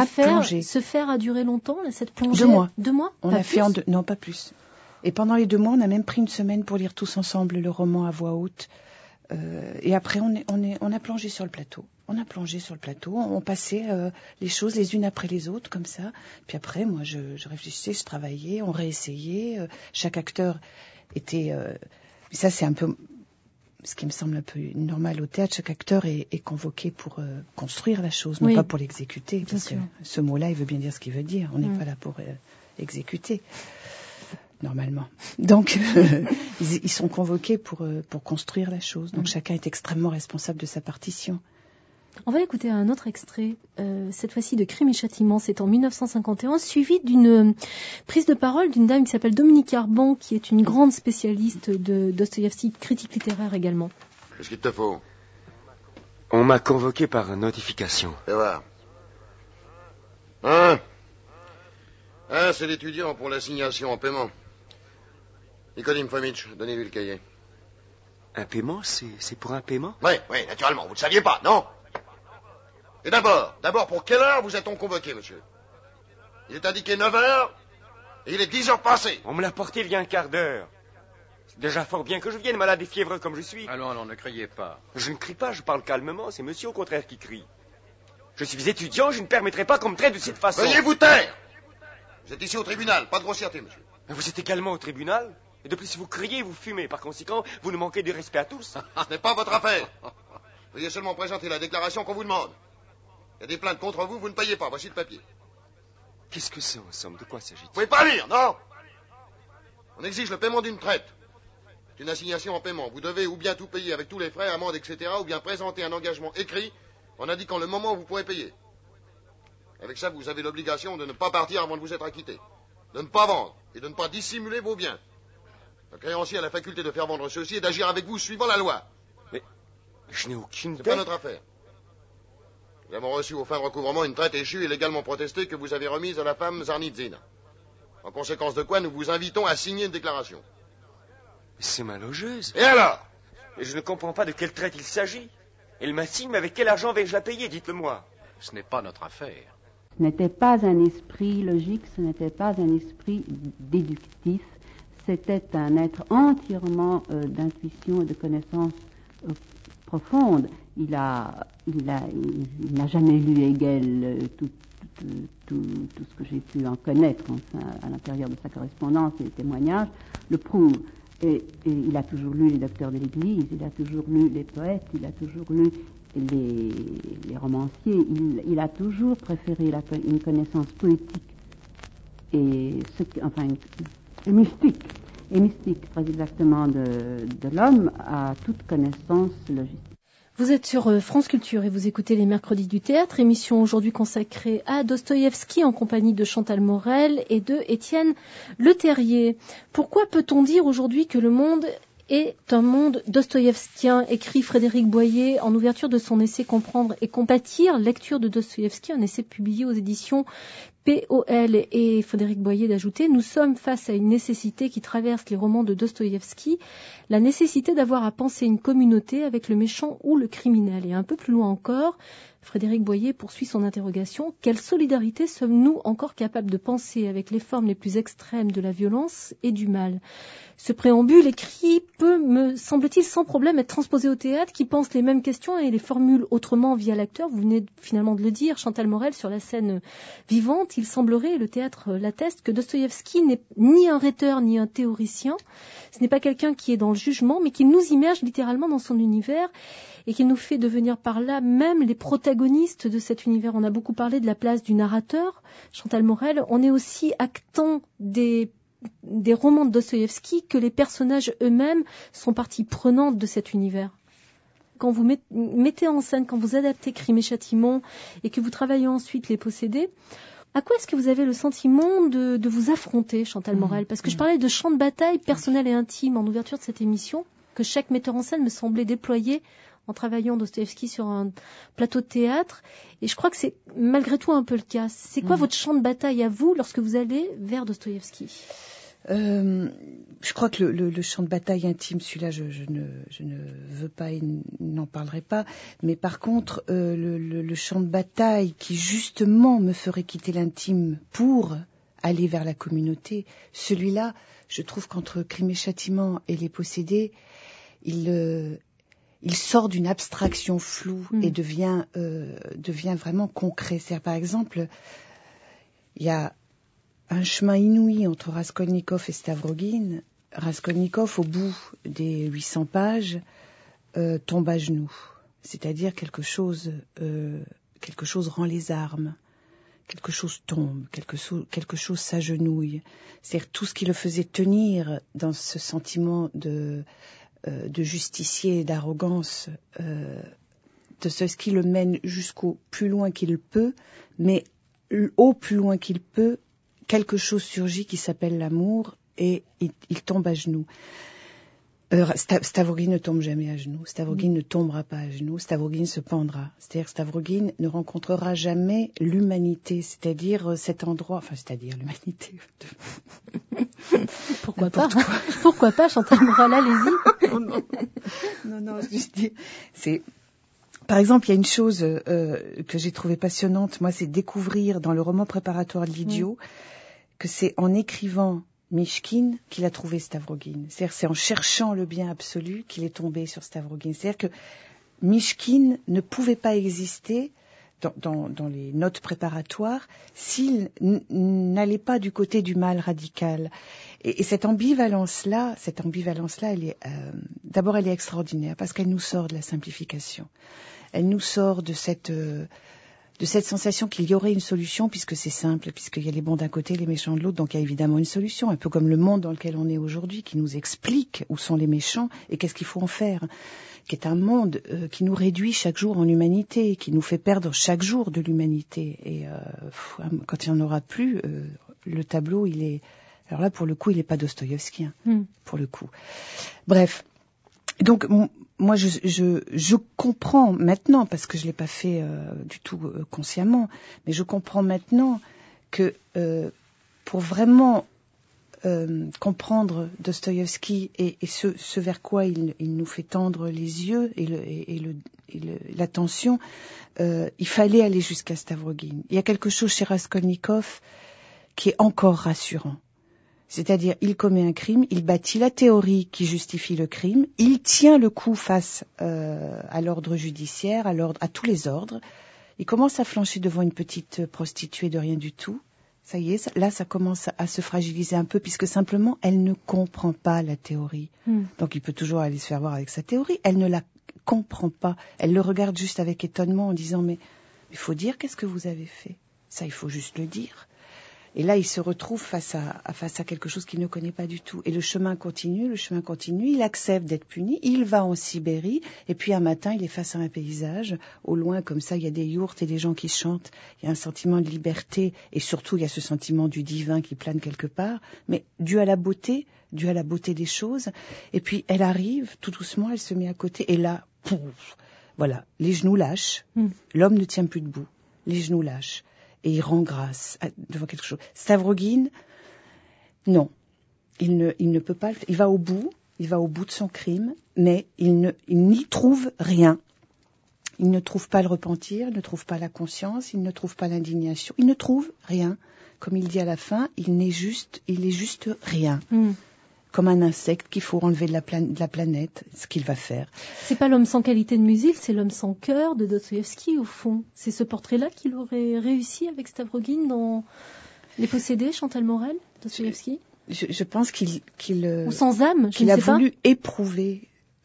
se faire a duré longtemps, cette plongée? 2 mois. 2 mois? On a fait non, pas plus. Et pendant les 2 mois, on a même pris une semaine pour lire tous ensemble le roman à voix haute. Et après, on a plongé sur le plateau. On passait les choses les unes après les autres, comme ça. Puis après, moi, je réfléchissais, je travaillais, on réessayait. Chaque acteur était... ça, c'est un peu... Ce qui me semble un peu normal au théâtre, chaque acteur est convoqué pour construire la chose, non pas pour l'exécuter. Parce que ce mot-là, il veut bien dire ce qu'il veut dire. On n'est pas là pour exécuter. Normalement. Donc, ils sont convoqués pour construire la chose. Donc, chacun est extrêmement responsable de sa partition. On va écouter un autre extrait, cette fois-ci de Crime et Châtiment. C'est en 1951, suivi d'une prise de parole d'une dame qui s'appelle Dominique Arban, qui est une grande spécialiste de Dostoïevski, critique littéraire également. Qu'est-ce qu'il te faut? On m'a convoqué par notification. Fais voir. C'est l'étudiant pour l'assignation en paiement. Nicodim Fomitch, donnez-lui le cahier. Un paiement? C'est pour un paiement? Oui, naturellement. Vous ne le saviez pas, non? Et d'abord, pour quelle heure vous êtes-on convoqué, monsieur? Il est indiqué 9 heures et il est 10 heures passées. On me l'a porté il y a un quart d'heure. C'est déjà fort bien que je vienne, malade et fiévreux comme je suis. Allons, ne criez pas. Je ne crie pas, je parle calmement. C'est monsieur au contraire qui crie. Je suis étudiant, je ne permettrai pas qu'on me traite de cette façon. Veuillez vous taire! Vous êtes ici au tribunal, pas de grossièreté, monsieur. Vous êtes également au tribunal? Et de plus, vous criez, vous fumez. Par conséquent, vous nous manquez de respect à tous. Ce n'est pas votre affaire. Veuillez seulement présenter la déclaration qu'on vous demande. Il y a des plaintes contre vous, vous ne payez pas. Voici le papier. Qu'est-ce que c'est, en somme? De quoi s'agit-il? Vous pouvez pas lire, non? On exige le paiement d'une traite. C'est une assignation en paiement. Vous devez ou bien tout payer avec tous les frais, amendes, etc., ou bien présenter un engagement écrit en indiquant le moment où vous pourrez payer. Avec ça, vous avez l'obligation de ne pas partir avant de vous être acquitté, de ne pas vendre et de ne pas dissimuler vos biens. Le créancier a la faculté de faire vendre ceux-ci et d'agir avec vous suivant la loi. Mais je n'ai aucune dette. C'est pas notre affaire. Nous avons reçu aux fins de recouvrement une traite échue et légalement protestée que vous avez remise à la femme Zarnitzina. En conséquence de quoi, nous vous invitons à signer une déclaration. C'est ma logeuse. Et alors? Et je ne comprends pas de quelle traite il s'agit. Elle m'assigne, mais avec quel argent vais-je la payer, dites-le-moi? Ce n'est pas notre affaire. Ce n'était pas un esprit logique, ce n'était pas un esprit déductif. C'était un être entièrement d'intuition et de connaissance profonde. Il n'a jamais lu Hegel, tout ce que j'ai pu en connaître à l'intérieur de sa correspondance et les témoignages le prouvent. Et il a toujours lu les docteurs de l'Église, il a toujours lu les poètes, il a toujours lu les romanciers, il a toujours préféré une connaissance poétique et mystique très exactement de l'homme à toute connaissance logique. Vous êtes sur France Culture et vous écoutez les Mercredis du Théâtre, émission aujourd'hui consacrée à Dostoïevski en compagnie de Chantal Morel et de Étienne Leterrier. Pourquoi peut-on dire aujourd'hui que le monde est un monde dostoïevskien, écrit Frédéric Boyer en ouverture de son essai Comprendre et compatir, lecture de Dostoïevski, un essai publié aux éditions POL, et Frédéric Boyer d'ajouter: nous sommes face à une nécessité qui traverse les romans de Dostoïevski, la nécessité d'avoir à penser une communauté avec le méchant ou le criminel. Et un peu plus loin encore, Frédéric Boyer poursuit son interrogation: quelle solidarité sommes-nous encore capables de penser avec les formes les plus extrêmes de la violence et du mal? Ce préambule écrit peut, me semble-t-il, sans problème être transposé au théâtre, qui pense les mêmes questions et les formule autrement via l'acteur. Vous venez finalement de le dire, Chantal Morel, sur la scène vivante. Il semblerait, et le théâtre l'atteste, que Dostoïevski n'est ni un rhéteur ni un théoricien. Ce n'est pas quelqu'un qui est dans le jugement, mais qui nous immerge littéralement dans son univers et qui nous fait devenir par là même les protagonistes de cet univers. On a beaucoup parlé de la place du narrateur, Chantal Morel. On est aussi actant des romans de Dostoïevski que les personnages eux-mêmes sont partie prenante de cet univers. Quand vous mettez en scène, quand vous adaptez Crime et Châtiment et que vous travaillez ensuite Les Possédés, à quoi est-ce que vous avez le sentiment de vous affronter, Chantal Morel? Parce que je parlais de champ de bataille personnel et intime en ouverture de cette émission, que chaque metteur en scène me semblait déployer en travaillant Dostoïevski sur un plateau de théâtre. Et je crois que c'est malgré tout un peu le cas. C'est quoi votre champ de bataille à vous lorsque vous allez vers Dostoïevski? Je crois que le champ de bataille intime, celui-là, je ne veux pas et n'en parlerai pas. Mais par contre, le champ de bataille qui justement me ferait quitter l'intime pour aller vers la communauté, celui-là, je trouve qu'entre Crime et Châtiment et Les Possédés, il sort d'une abstraction floue et devient vraiment concret. C'est-à-dire, par exemple, il y a un chemin inouï entre Raskolnikov et Stavrogin. Raskolnikov, au bout des 800 pages, tombe à genoux. C'est-à-dire quelque chose rend les armes, quelque chose tombe, quelque chose s'agenouille. C'est-à-dire tout ce qui le faisait tenir dans ce sentiment de justicier et d'arrogance, Dostoïevski le mène jusqu'au plus loin qu'il peut, mais au plus loin qu'il peut, quelque chose surgit qui s'appelle l'amour et il tombe à genoux. Stavrogin ne tombe jamais à genoux, Stavrogin ne tombera pas à genoux, Stavrogin se pendra. C'est-à-dire Stavrogin ne rencontrera jamais l'humanité, c'est-à-dire cet endroit, c'est-à-dire l'humanité. Pourquoi pas Pourquoi pas, Chantal Morel, allez-y. Non, je dis, c'est... Par exemple, il y a une chose que j'ai trouvée passionnante, moi, c'est découvrir dans le roman préparatoire de l'idiot que c'est en écrivant Mishkin qu'il a trouvé Stavrogin. C'est-à-dire, c'est en cherchant le bien absolu qu'il est tombé sur Stavrogin. C'est-à-dire que Mishkin ne pouvait pas exister dans les notes préparatoires s'il n'allait pas du côté du mal radical. Et cette ambivalence-là, elle est d'abord elle est extraordinaire parce qu'elle nous sort de la simplification. Elle nous sort de cette sensation qu'il y aurait une solution puisque c'est simple, puisqu'il y a les bons d'un côté, les méchants de l'autre, donc il y a évidemment une solution, un peu comme le monde dans lequel on est aujourd'hui, qui nous explique où sont les méchants et qu'est-ce qu'il faut en faire, qui est un monde qui nous réduit chaque jour en humanité, qui nous fait perdre chaque jour de l'humanité. Et quand il n'y en aura plus, le tableau, il est... Alors là, pour le coup, il n'est pas dostoïevskien, pour le coup. Bref. Donc, moi, je comprends maintenant, parce que je l'ai pas fait du tout consciemment, mais je comprends maintenant que pour vraiment comprendre Dostoïevski et ce vers quoi il nous fait tendre les yeux et l'attention, il fallait aller jusqu'à Stavrogin. Il y a quelque chose chez Raskolnikov qui est encore rassurant. C'est-à-dire, il commet un crime, il bâtit la théorie qui justifie le crime, il tient le coup face à l'ordre judiciaire, à tous les ordres. Il commence à flancher devant une petite prostituée de rien du tout. Ça y est, là, ça commence à se fragiliser un peu, puisque simplement, elle ne comprend pas la théorie. Donc, il peut toujours aller se faire voir avec sa théorie. Elle ne la comprend pas. Elle le regarde juste avec étonnement en disant, mais il faut dire qu'est-ce que vous avez fait. Ça, il faut juste le dire. Et là, il se retrouve face à quelque chose qu'il ne connaît pas du tout. Et le chemin continue, il accepte d'être puni, il va en Sibérie, et puis un matin, il est face à un paysage. Au loin, comme ça, il y a des yourtes et des gens qui chantent. Il y a un sentiment de liberté, et surtout, il y a ce sentiment du divin qui plane quelque part, mais dû à la beauté des choses. Et puis, elle arrive, tout doucement, elle se met à côté, et là, pouf, voilà, les genoux lâchent. L'homme ne tient plus debout, les genoux lâchent. Et il rend grâce devant quelque chose. Stavrogin, non, il ne peut pas. Il va au bout de son crime, mais il n'y trouve rien. Il ne trouve pas le repentir, il ne trouve pas la conscience, il ne trouve pas l'indignation, il ne trouve rien. Comme il dit à la fin, il est juste rien. Comme un insecte qu'il faut enlever de la planète, ce qu'il va faire. C'est pas l'homme sans qualité de musique, c'est l'homme sans cœur de Dostoïevski, au fond. C'est ce portrait-là qu'il aurait réussi avec Stavrogin dans Les Possédés, Chantal Morel, Dostoïevski. Je pense ou sans âme, qu'il a voulu éprouver.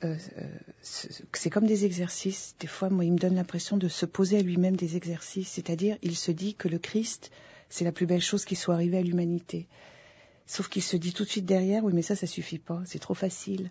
C'est comme des exercices. Des fois, moi, il me donne l'impression de se poser à lui-même des exercices. C'est-à-dire, il se dit que le Christ, c'est la plus belle chose qui soit arrivée à l'humanité. Sauf qu'il se dit tout de suite derrière, oui, mais ça suffit pas, c'est trop facile.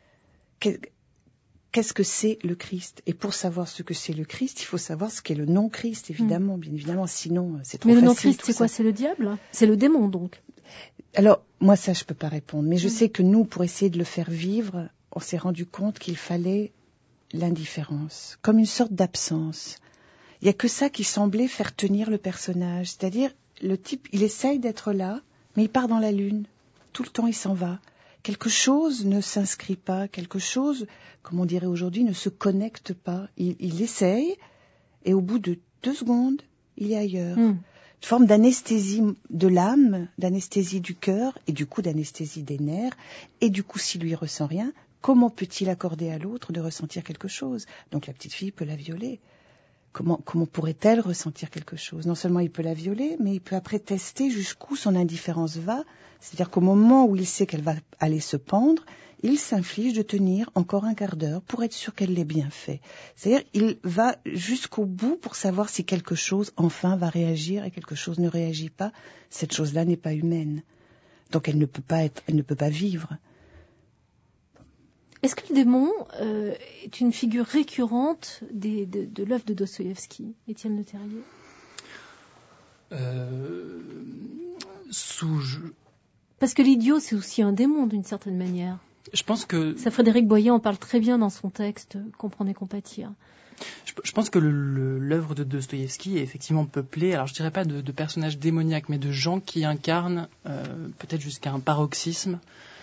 Qu'est-ce que c'est le Christ ? Et pour savoir ce que c'est le Christ, il faut savoir ce qu'est le non-Christ, évidemment, bien évidemment, sinon c'est trop facile. Mais le non-Christ, c'est quoi ? C'est le diable ? C'est le démon, donc ? Alors, moi, ça, je peux pas répondre. Mais je sais que nous, pour essayer de le faire vivre, on s'est rendu compte qu'il fallait l'indifférence, comme une sorte d'absence. Il y a que ça qui semblait faire tenir le personnage. C'est-à-dire, le type, il essaye d'être là, mais il part dans la lune. Tout le temps, il s'en va. Quelque chose ne s'inscrit pas. Quelque chose, comme on dirait aujourd'hui, ne se connecte pas. Il essaye, et au bout de 2 secondes, il est ailleurs. Une forme d'anesthésie de l'âme, d'anesthésie du cœur, et du coup d'anesthésie des nerfs. Et du coup, s'il lui ressent rien, comment peut-il accorder à l'autre de ressentir quelque chose ? Donc la petite fille peut la violer. Comment pourrait-elle ressentir quelque chose ? Non seulement il peut la violer, mais il peut après tester jusqu'où son indifférence va. C'est-à-dire qu'au moment où il sait qu'elle va aller se pendre, il s'inflige de tenir encore un quart d'heure pour être sûr qu'elle l'ait bien fait. C'est-à-dire il va jusqu'au bout pour savoir si quelque chose enfin va réagir et quelque chose ne réagit pas. Cette chose-là n'est pas humaine. Donc elle ne peut pas vivre. Est-ce que le démon est une figure récurrente de l'œuvre de Dostoïevski, Étienne Le Terrier ? Parce que l'idiot, c'est aussi un démon, d'une certaine manière. Je pense que... Ça, Frédéric Boyer en parle très bien dans son texte « Comprendre et compatir ». Je pense que l'œuvre de Dostoïevski est effectivement peuplée, alors je dirais pas de personnages démoniaques, mais de gens qui incarnent peut-être jusqu'à un paroxysme,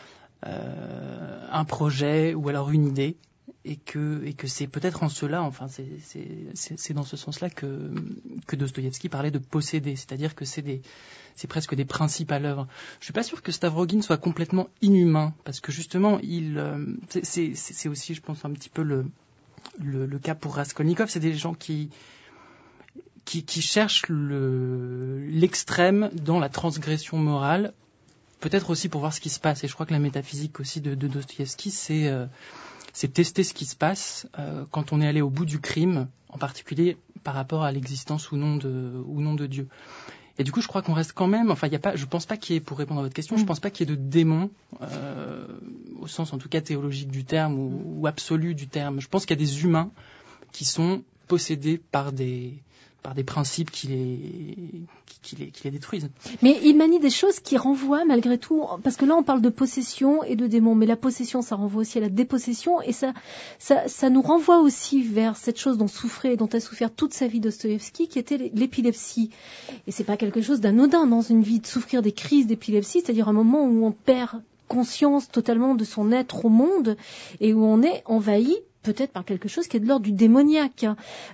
un projet ou alors une idée, et que c'est peut-être en cela, enfin c'est dans ce sens-là que Dostoïevski parlait de posséder, c'est-à-dire que c'est presque des principes à l'œuvre. Je suis pas sûr que Stavrogin soit complètement inhumain, parce que justement c'est aussi, je pense, un petit peu le cas pour Raskolnikov. C'est des gens qui cherchent l'extrême dans la transgression morale, peut-être aussi pour voir ce qui se passe. Et je crois que la métaphysique aussi de Dostoïevski, c'est tester ce qui se passe quand on est allé au bout du crime, en particulier par rapport à l'existence ou non de Dieu. Et du coup, je crois qu'on reste quand même, enfin, je pense pas qu'il y ait, pour répondre à votre question, je pense pas qu'il y ait de démon, au sens en tout cas théologique du terme ou absolu du terme. Je pense qu'il y a des humains qui sont possédés par des principes qui les détruisent. Mais il manie des choses qui renvoient malgré tout, parce que là on parle de possession et de démon, mais la possession ça renvoie aussi à la dépossession, et ça nous renvoie aussi vers cette chose dont a souffert toute sa vie Dostoïevski, qui était l'épilepsie. Et c'est pas quelque chose d'anodin dans une vie de souffrir des crises d'épilepsie, c'est-à-dire un moment où on perd conscience totalement de son être au monde et où on est envahi peut-être par quelque chose qui est de l'ordre du démoniaque.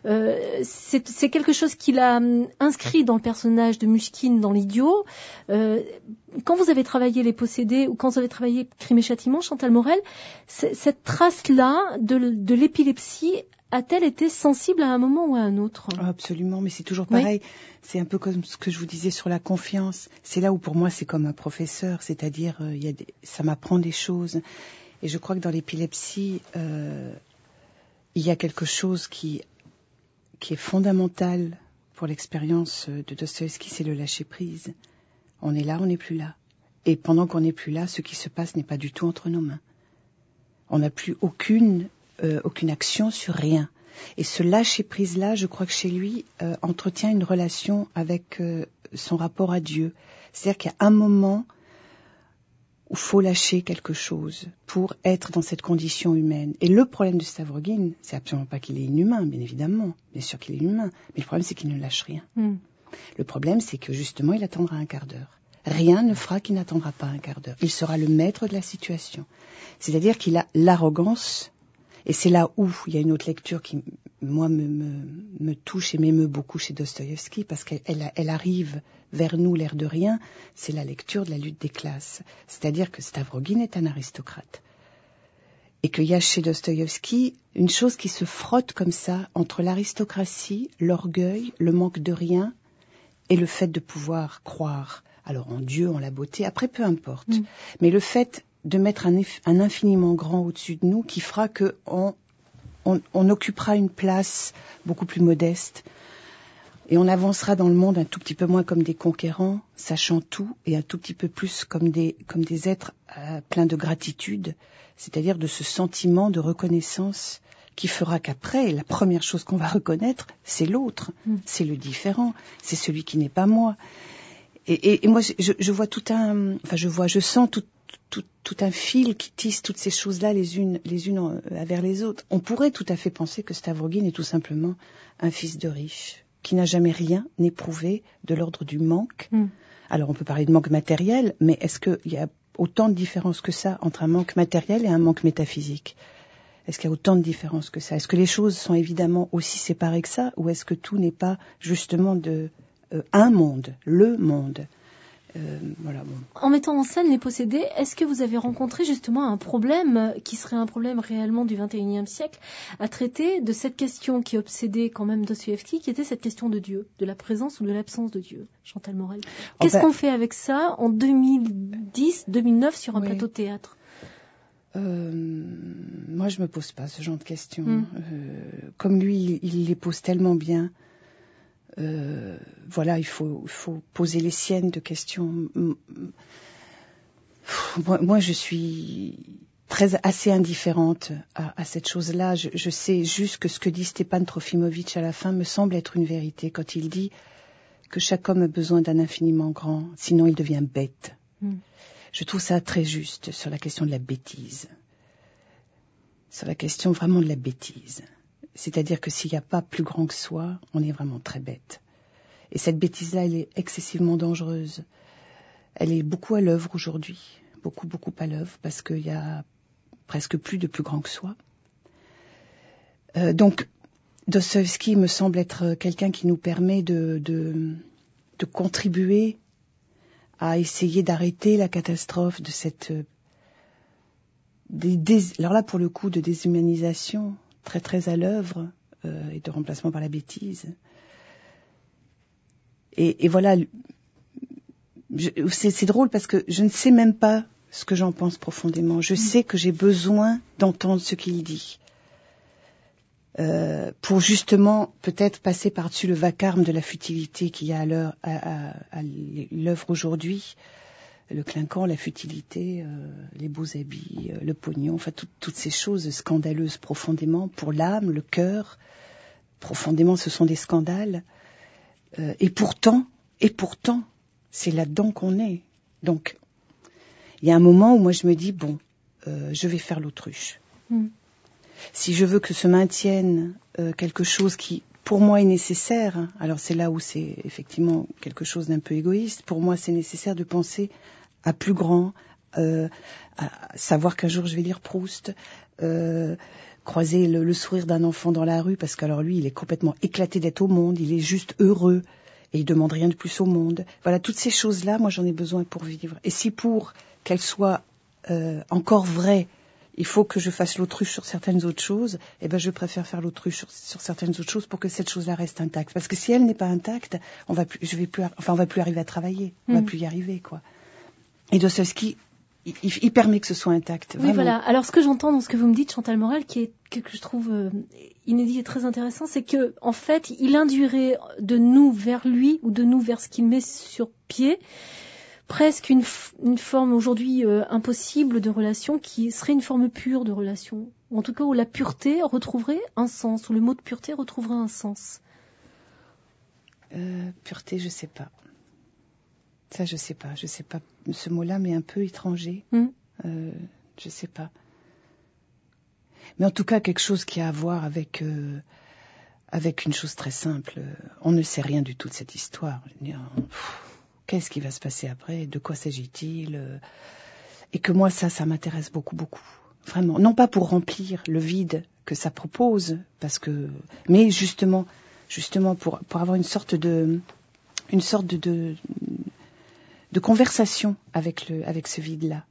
C'est quelque chose qu'il a inscrit dans le personnage de Mushkin, dans l'idiot. Quand vous avez travaillé Les Possédés ou quand vous avez travaillé Crime et Châtiment, Chantal Morel, cette trace-là de l'épilepsie a-t-elle été sensible à un moment ou à un autre? Absolument, mais c'est toujours pareil. Oui. C'est un peu comme ce que je vous disais sur la confiance. C'est là où pour moi c'est comme un professeur, c'est-à-dire ça m'apprend des choses. Et je crois que dans l'épilepsie, il y a quelque chose qui est fondamental pour l'expérience de Dostoïevski, c'est le lâcher-prise. On est là, on n'est plus là. Et pendant qu'on n'est plus là, ce qui se passe n'est pas du tout entre nos mains. On n'a plus aucune action sur rien. Et ce lâcher-prise-là, je crois que chez lui, entretient une relation avec son rapport à Dieu. C'est-à-dire qu'il y a un moment où il faut lâcher quelque chose pour être dans cette condition humaine. Et le problème de Stavrogin, c'est absolument pas qu'il est inhumain, bien évidemment. Bien sûr qu'il est inhumain. Mais le problème, c'est qu'il ne lâche rien. Le problème, c'est que justement, il attendra un quart d'heure. Rien ne fera qu'il n'attendra pas un quart d'heure. Il sera le maître de la situation. C'est-à-dire qu'il a l'arrogance. Et c'est là où il y a une autre lecture qui, moi, me touche et m'émeut beaucoup chez Dostoïevski, parce qu'elle arrive vers nous l'air de rien, c'est la lecture de la lutte des classes. C'est-à-dire que Stavrogin est un aristocrate. Et qu'il y a chez Dostoïevski une chose qui se frotte comme ça entre l'aristocratie, l'orgueil, le manque de rien et le fait de pouvoir croire. Alors en Dieu, en la beauté, après peu importe. Mais le fait de mettre un infiniment grand au-dessus de nous qui fera que on occupera une place beaucoup plus modeste et on avancera dans le monde un tout petit peu moins comme des conquérants, sachant tout, et un tout petit peu plus comme des êtres pleins de gratitude, c'est-à-dire de ce sentiment de reconnaissance qui fera qu'après, la première chose qu'on va reconnaître, c'est l'autre, c'est le différent, c'est celui qui n'est pas moi. Et moi, je vois je sens tout un fil qui tisse toutes ces choses-là les unes vers les autres. On pourrait tout à fait penser que Stavrogin est tout simplement un fils de riche, qui n'a jamais rien éprouvé de l'ordre du manque. Alors on peut parler de manque matériel, mais est-ce qu'il y a autant de différence que ça entre un manque matériel et un manque métaphysique? Est-ce qu'il y a autant de différence que ça? Est-ce que les choses sont évidemment aussi séparées que ça, ou est-ce que tout n'est pas justement un monde, le monde? Voilà, bon. En mettant en scène Les Possédés, est-ce que vous avez rencontré justement un problème qui serait un problème réellement du XXIe siècle à traiter de cette question qui obsédait quand même Dostoïevski, qui était cette question de Dieu, de la présence ou de l'absence de Dieu, Chantal Morel? Qu'est-ce qu'on fait avec ça en 2010-2009 sur un plateau de théâtre? Moi, je me pose pas ce genre de questions. Comme lui, il les pose tellement bien. Voilà, il faut poser les siennes de questions. Moi, je suis assez indifférente à cette chose-là. Je sais juste que ce que dit Stepan Trofimovitch à la fin me semble être une vérité quand il dit que chaque homme a besoin d'un infiniment grand, sinon il devient bête. Je trouve ça très juste sur la question de la bêtise. Sur la question vraiment de la bêtise. C'est-à-dire que s'il n'y a pas plus grand que soi, on est vraiment très bête. Et cette bêtise-là, elle est excessivement dangereuse. Elle est beaucoup à l'œuvre aujourd'hui. Beaucoup, beaucoup à l'œuvre, parce qu'il y a presque plus de plus grand que soi. Donc, Dostoïevski me semble être quelqu'un qui nous permet de contribuer à essayer d'arrêter la catastrophe de cette... alors là, pour le coup, de déshumanisation très très à l'œuvre et de remplacement par la bêtise. Et voilà, c'est drôle parce que je ne sais même pas ce que j'en pense profondément. Je sais que j'ai besoin d'entendre ce qu'il dit pour justement peut-être passer par-dessus le vacarme de la futilité qu'il y a à l'œuvre aujourd'hui. Le clinquant, la futilité, les beaux habits, le pognon, enfin toutes ces choses scandaleuses profondément pour l'âme, le cœur, profondément ce sont des scandales. Et pourtant, c'est là-dedans qu'on est. Donc, il y a un moment où moi je me dis, bon, je vais faire l'autruche. Si je veux que se maintienne quelque chose qui, pour moi, est nécessaire, alors c'est là où c'est effectivement quelque chose d'un peu égoïste, pour moi c'est nécessaire de penser à plus grand, à savoir qu'un jour je vais lire Proust, croiser le sourire d'un enfant dans la rue, parce qu'alors lui, il est complètement éclaté d'être au monde, il est juste heureux, et il demande rien de plus au monde. Voilà, toutes ces choses-là, moi j'en ai besoin pour vivre. Et si pour qu'elles soient encore vraies, il faut que je fasse l'autruche sur certaines autres choses, eh ben je préfère faire l'autruche sur certaines autres choses pour que cette chose-là reste intacte. Parce que si elle n'est pas intacte, on va plus arriver à travailler, on va plus y arriver, quoi. Et Dostoïevski, il permet que ce soit intact. Vraiment. Oui, voilà. Alors, ce que j'entends dans ce que vous me dites, Chantal Morel, que je trouve inédit et très intéressant, c'est que, en fait, il induirait de nous vers lui ou de nous vers ce qu'il met sur pied, presque une forme aujourd'hui impossible de relation qui serait une forme pure de relation. Ou en tout cas, où la pureté retrouverait un sens, où le mot de pureté retrouverait un sens. Pureté, je sais pas. Ça, je sais pas. Ce mot-là m'est un peu étranger. Je sais pas. Mais en tout cas, quelque chose qui a à voir avec une chose très simple. On ne sait rien du tout de cette histoire. Qu'est-ce qui va se passer après? De quoi s'agit-il? Et que moi, ça m'intéresse beaucoup, beaucoup. Vraiment. Non pas pour remplir le vide que ça propose, mais justement pour avoir une sorte de conversation avec ce vide-là,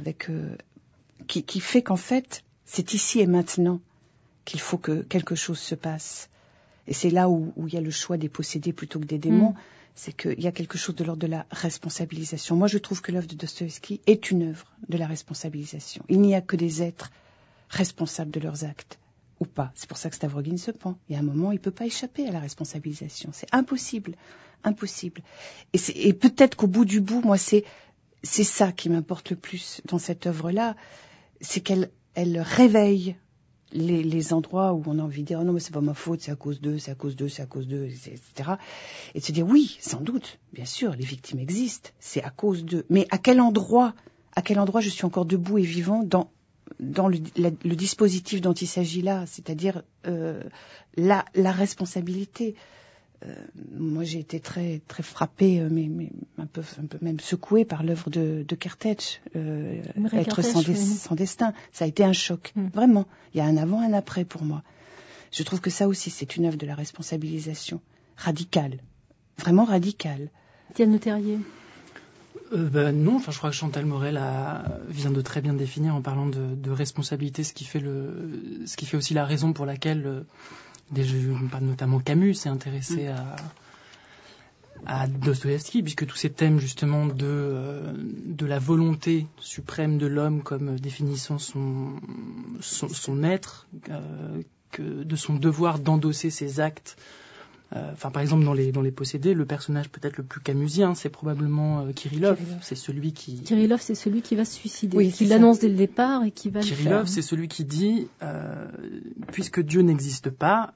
qui fait qu'en fait, c'est ici et maintenant qu'il faut que quelque chose se passe. Et c'est là où il y a le choix des possédés plutôt que des démons, c'est qu'il y a quelque chose de l'ordre de la responsabilisation. Moi, je trouve que l'œuvre de Dostoïevski est une œuvre de la responsabilisation. Il n'y a que des êtres responsables de leurs actes, ou pas. C'est pour ça que Stavrogin se pend. Il y a un moment, il ne peut pas échapper à la responsabilisation. C'est impossible. Impossible. Et peut-être qu'au bout du bout, moi, c'est ça qui m'importe le plus dans cette œuvre-là, c'est qu'elle réveille les endroits où on a envie de dire « Oh non, mais c'est pas ma faute, c'est à cause d'eux, c'est à cause d'eux, c'est à cause d'eux, etc. » Et de se dire « Oui, sans doute, bien sûr, les victimes existent, c'est à cause d'eux. Mais à quel endroit je suis encore debout et vivant dans le dispositif dont il s'agit là, c'est-à-dire la responsabilité. Moi, j'ai été très très frappée, mais un peu même secouée par l'œuvre de Kertész, Être sans destin. Ça a été un choc, vraiment. Il y a un avant, un après pour moi. Je trouve que ça aussi, c'est une œuvre de la responsabilisation radicale, vraiment radicale. Diane Le Terrier. Non, je crois que Chantal Morel vient de très bien définir en parlant de responsabilité, ce qui fait aussi la raison pour laquelle notamment Camus s'est intéressé à Dostoïevski, puisque tous ces thèmes justement de la volonté suprême de l'homme comme définissant son être, de son devoir d'endosser ses actes. Par exemple, dans les possédés, le personnage peut-être le plus camusien, c'est probablement Kirillov. C'est celui qui va se suicider, oui, qui l'annonce dès le départ et qui va le faire. Kirillov, c'est celui qui dit puisque Dieu n'existe pas,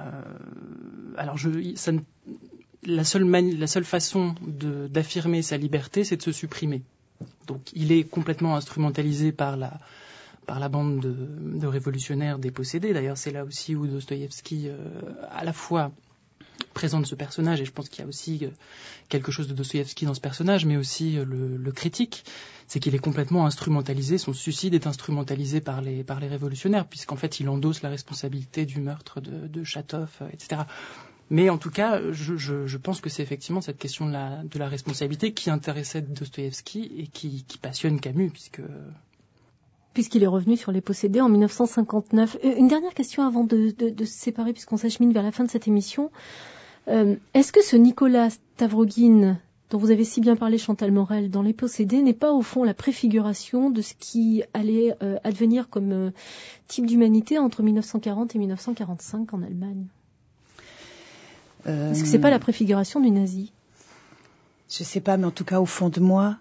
la seule façon d'affirmer sa liberté, c'est de se supprimer. Donc, il est complètement instrumentalisé par la bande de révolutionnaires dépossédés. D'ailleurs, c'est là aussi où Dostoïevski, à la fois présente ce personnage, et je pense qu'il y a aussi quelque chose de Dostoïevski dans ce personnage, mais aussi le critique, c'est qu'il est complètement instrumentalisé, son suicide est instrumentalisé par les révolutionnaires, puisqu'en fait il endosse la responsabilité du meurtre de Chatov, etc. Mais en tout cas, je pense que c'est effectivement cette question de la responsabilité qui intéressait Dostoïevski et qui passionne Camus, puisqu'il est revenu sur les possédés en 1959. Une dernière question avant de se séparer, puisqu'on s'achemine vers la fin de cette émission. Est-ce que ce Nicolas Stavrogin, dont vous avez si bien parlé, Chantal Morel, dans Les Possédés, n'est pas au fond la préfiguration de ce qui allait advenir comme type d'humanité entre 1940 et 1945 en Allemagne? Est-ce que c'est pas la préfiguration du nazi? Je sais pas, mais en tout cas, au fond de moi,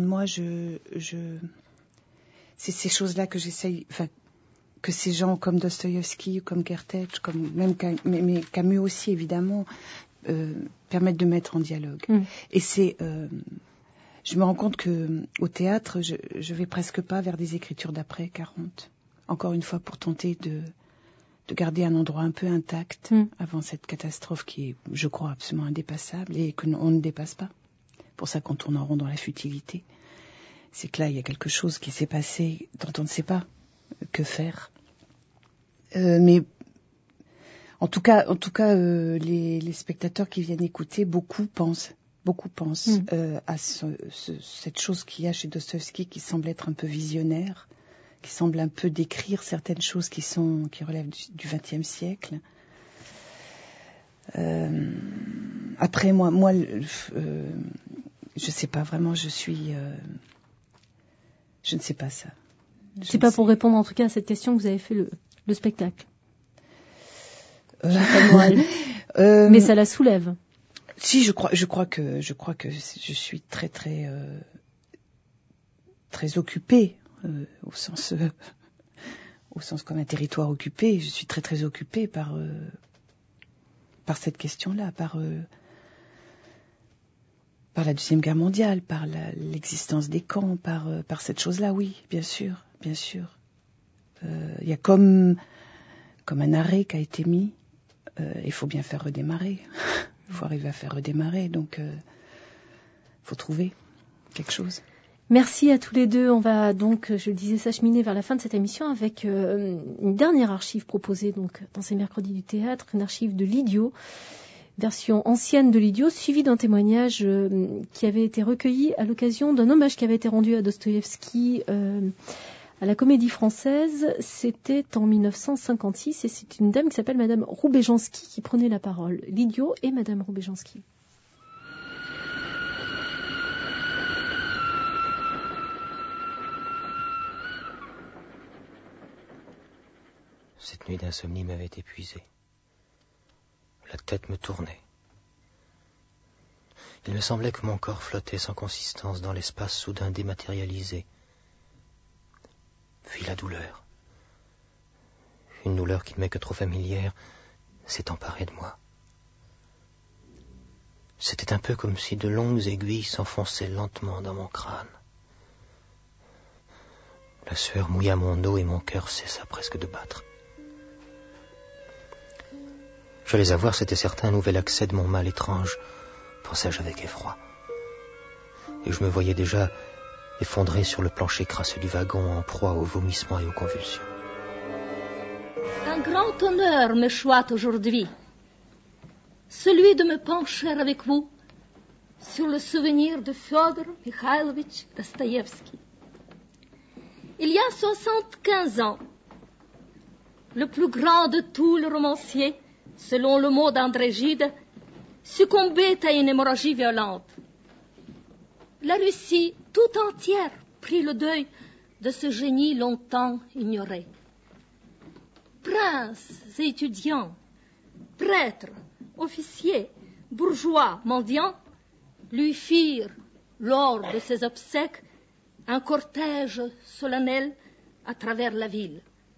c'est ces choses-là que j'essaye, que ces gens comme Dostoïevski, comme Kertész, mais Camus aussi évidemment, permettent de mettre en dialogue. Et je me rends compte que au théâtre, je vais presque pas vers des écritures d'après 40. Encore une fois, pour tenter de garder un endroit un peu intact avant cette catastrophe qui est, je crois, absolument indépassable et que on ne dépasse pas. Pour ça qu'on tourne en rond dans la futilité. C'est que là, il y a quelque chose qui s'est passé dont on ne sait pas que faire. Mais en tout cas, les spectateurs qui viennent écouter, beaucoup pensent à cette chose qu'il y a chez Dostoïevski qui semble être un peu visionnaire, qui semble un peu décrire certaines choses qui relèvent du XXe siècle. Après, moi, je sais pas vraiment. Je ne sais pas ça. C'est pas pour répondre en tout cas à cette question que vous avez fait le spectacle. Mais ça la soulève. Si, je crois que je suis très très très occupée au sens comme un territoire occupé. Je suis très très occupée par cette question-là, par la Deuxième Guerre mondiale, par l'existence des camps, par cette chose-là, oui, bien sûr. Il y a comme un arrêt qui a été mis. Il faut bien faire redémarrer. Il faut arriver à faire redémarrer. Donc, faut trouver quelque chose. Merci à tous les deux. On va donc, je le disais, s'acheminer vers la fin de cette émission avec une dernière archive proposée donc dans ces mercredis du théâtre, une archive de l'Idiot, version ancienne de l'Idiot, suivie d'un témoignage qui avait été recueilli à l'occasion d'un hommage qui avait été rendu à Dostoïevski à la Comédie Française. C'était en 1956 et c'est une dame qui s'appelle Madame Roubejanski qui prenait la parole. L'Idiot et Madame Roubejanski. Cette nuit d'insomnie m'avait épuisé. La tête me tournait. Il me semblait que mon corps flottait sans consistance dans l'espace soudain dématérialisé. Puis la douleur. Une douleur qui ne m'est que trop familière s'est emparée de moi. C'était un peu comme si de longues aiguilles s'enfonçaient lentement dans mon crâne. La sueur mouilla mon dos et mon cœur cessa presque de battre. J'allais avoir, c'était certain, un nouvel accès de mon mal étrange, pensais-je avec effroi. Et je me voyais déjà effondré sur le plancher crasseux du wagon en proie aux vomissements et aux convulsions. Un grand honneur me choisit aujourd'hui, celui de me pencher avec vous sur le souvenir de Fyodor Mikhailovitch Dostoïevski. Il y a 75 ans, le plus grand de tous les romanciers, selon le mot d'André Gide, succombait à une hémorragie violente. La Russie tout entière prit le deuil de ce génie longtemps ignoré. Princes et étudiants, prêtres, officiers, bourgeois, mendiants, lui firent, lors de ses obsèques, un cortège solennel à travers la ville.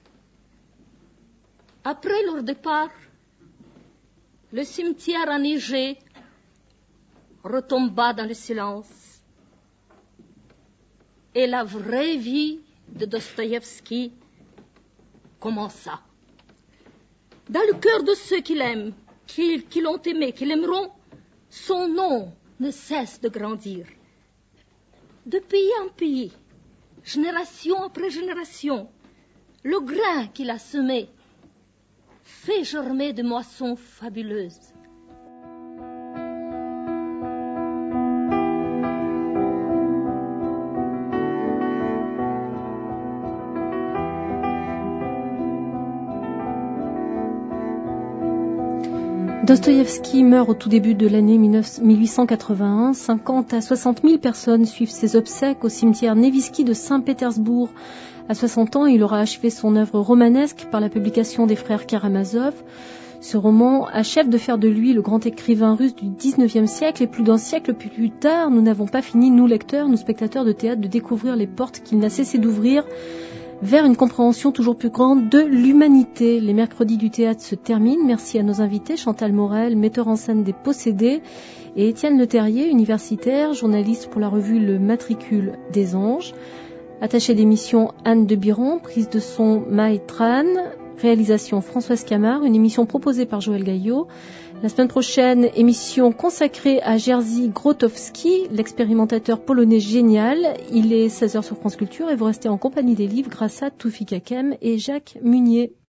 Après leur départ, le cimetière enneigé retomba dans le silence. Et la vraie vie de Dostoïevski commença. Dans le cœur de ceux qui l'aiment, qui l'ont aimé, qui l'aimeront, son nom ne cesse de grandir. De pays en pays, génération après génération, le grain qu'il a semé fait germer de moissons fabuleuses. Dostoïevski meurt au tout début de l'année 1881. 50 à 60 000 personnes suivent ses obsèques au cimetière Nevsky de Saint-Pétersbourg. À 60 ans, il aura achevé son œuvre romanesque par la publication des frères Karamazov. Ce roman achève de faire de lui le grand écrivain russe du XIXe siècle et plus d'un siècle plus tard, nous n'avons pas fini, nous lecteurs, nous spectateurs de théâtre, de découvrir les portes qu'il n'a cessé d'ouvrir vers une compréhension toujours plus grande de l'humanité. Les mercredis du théâtre se terminent. Merci à nos invités, Chantal Morel, metteur en scène des Possédés, et Étienne Leterrier, universitaire, journaliste pour la revue Le Matricule des Anges. Attachée d'émission Anne de Biron, prise de son Mai Tran, réalisation Françoise Camard, une émission proposée par Joël Gaillot. La semaine prochaine, émission consacrée à Jerzy Grotowski, l'expérimentateur polonais génial. Il est 16h sur France Culture et vous restez en compagnie des livres grâce à Toufik Hakem et Jacques Munier.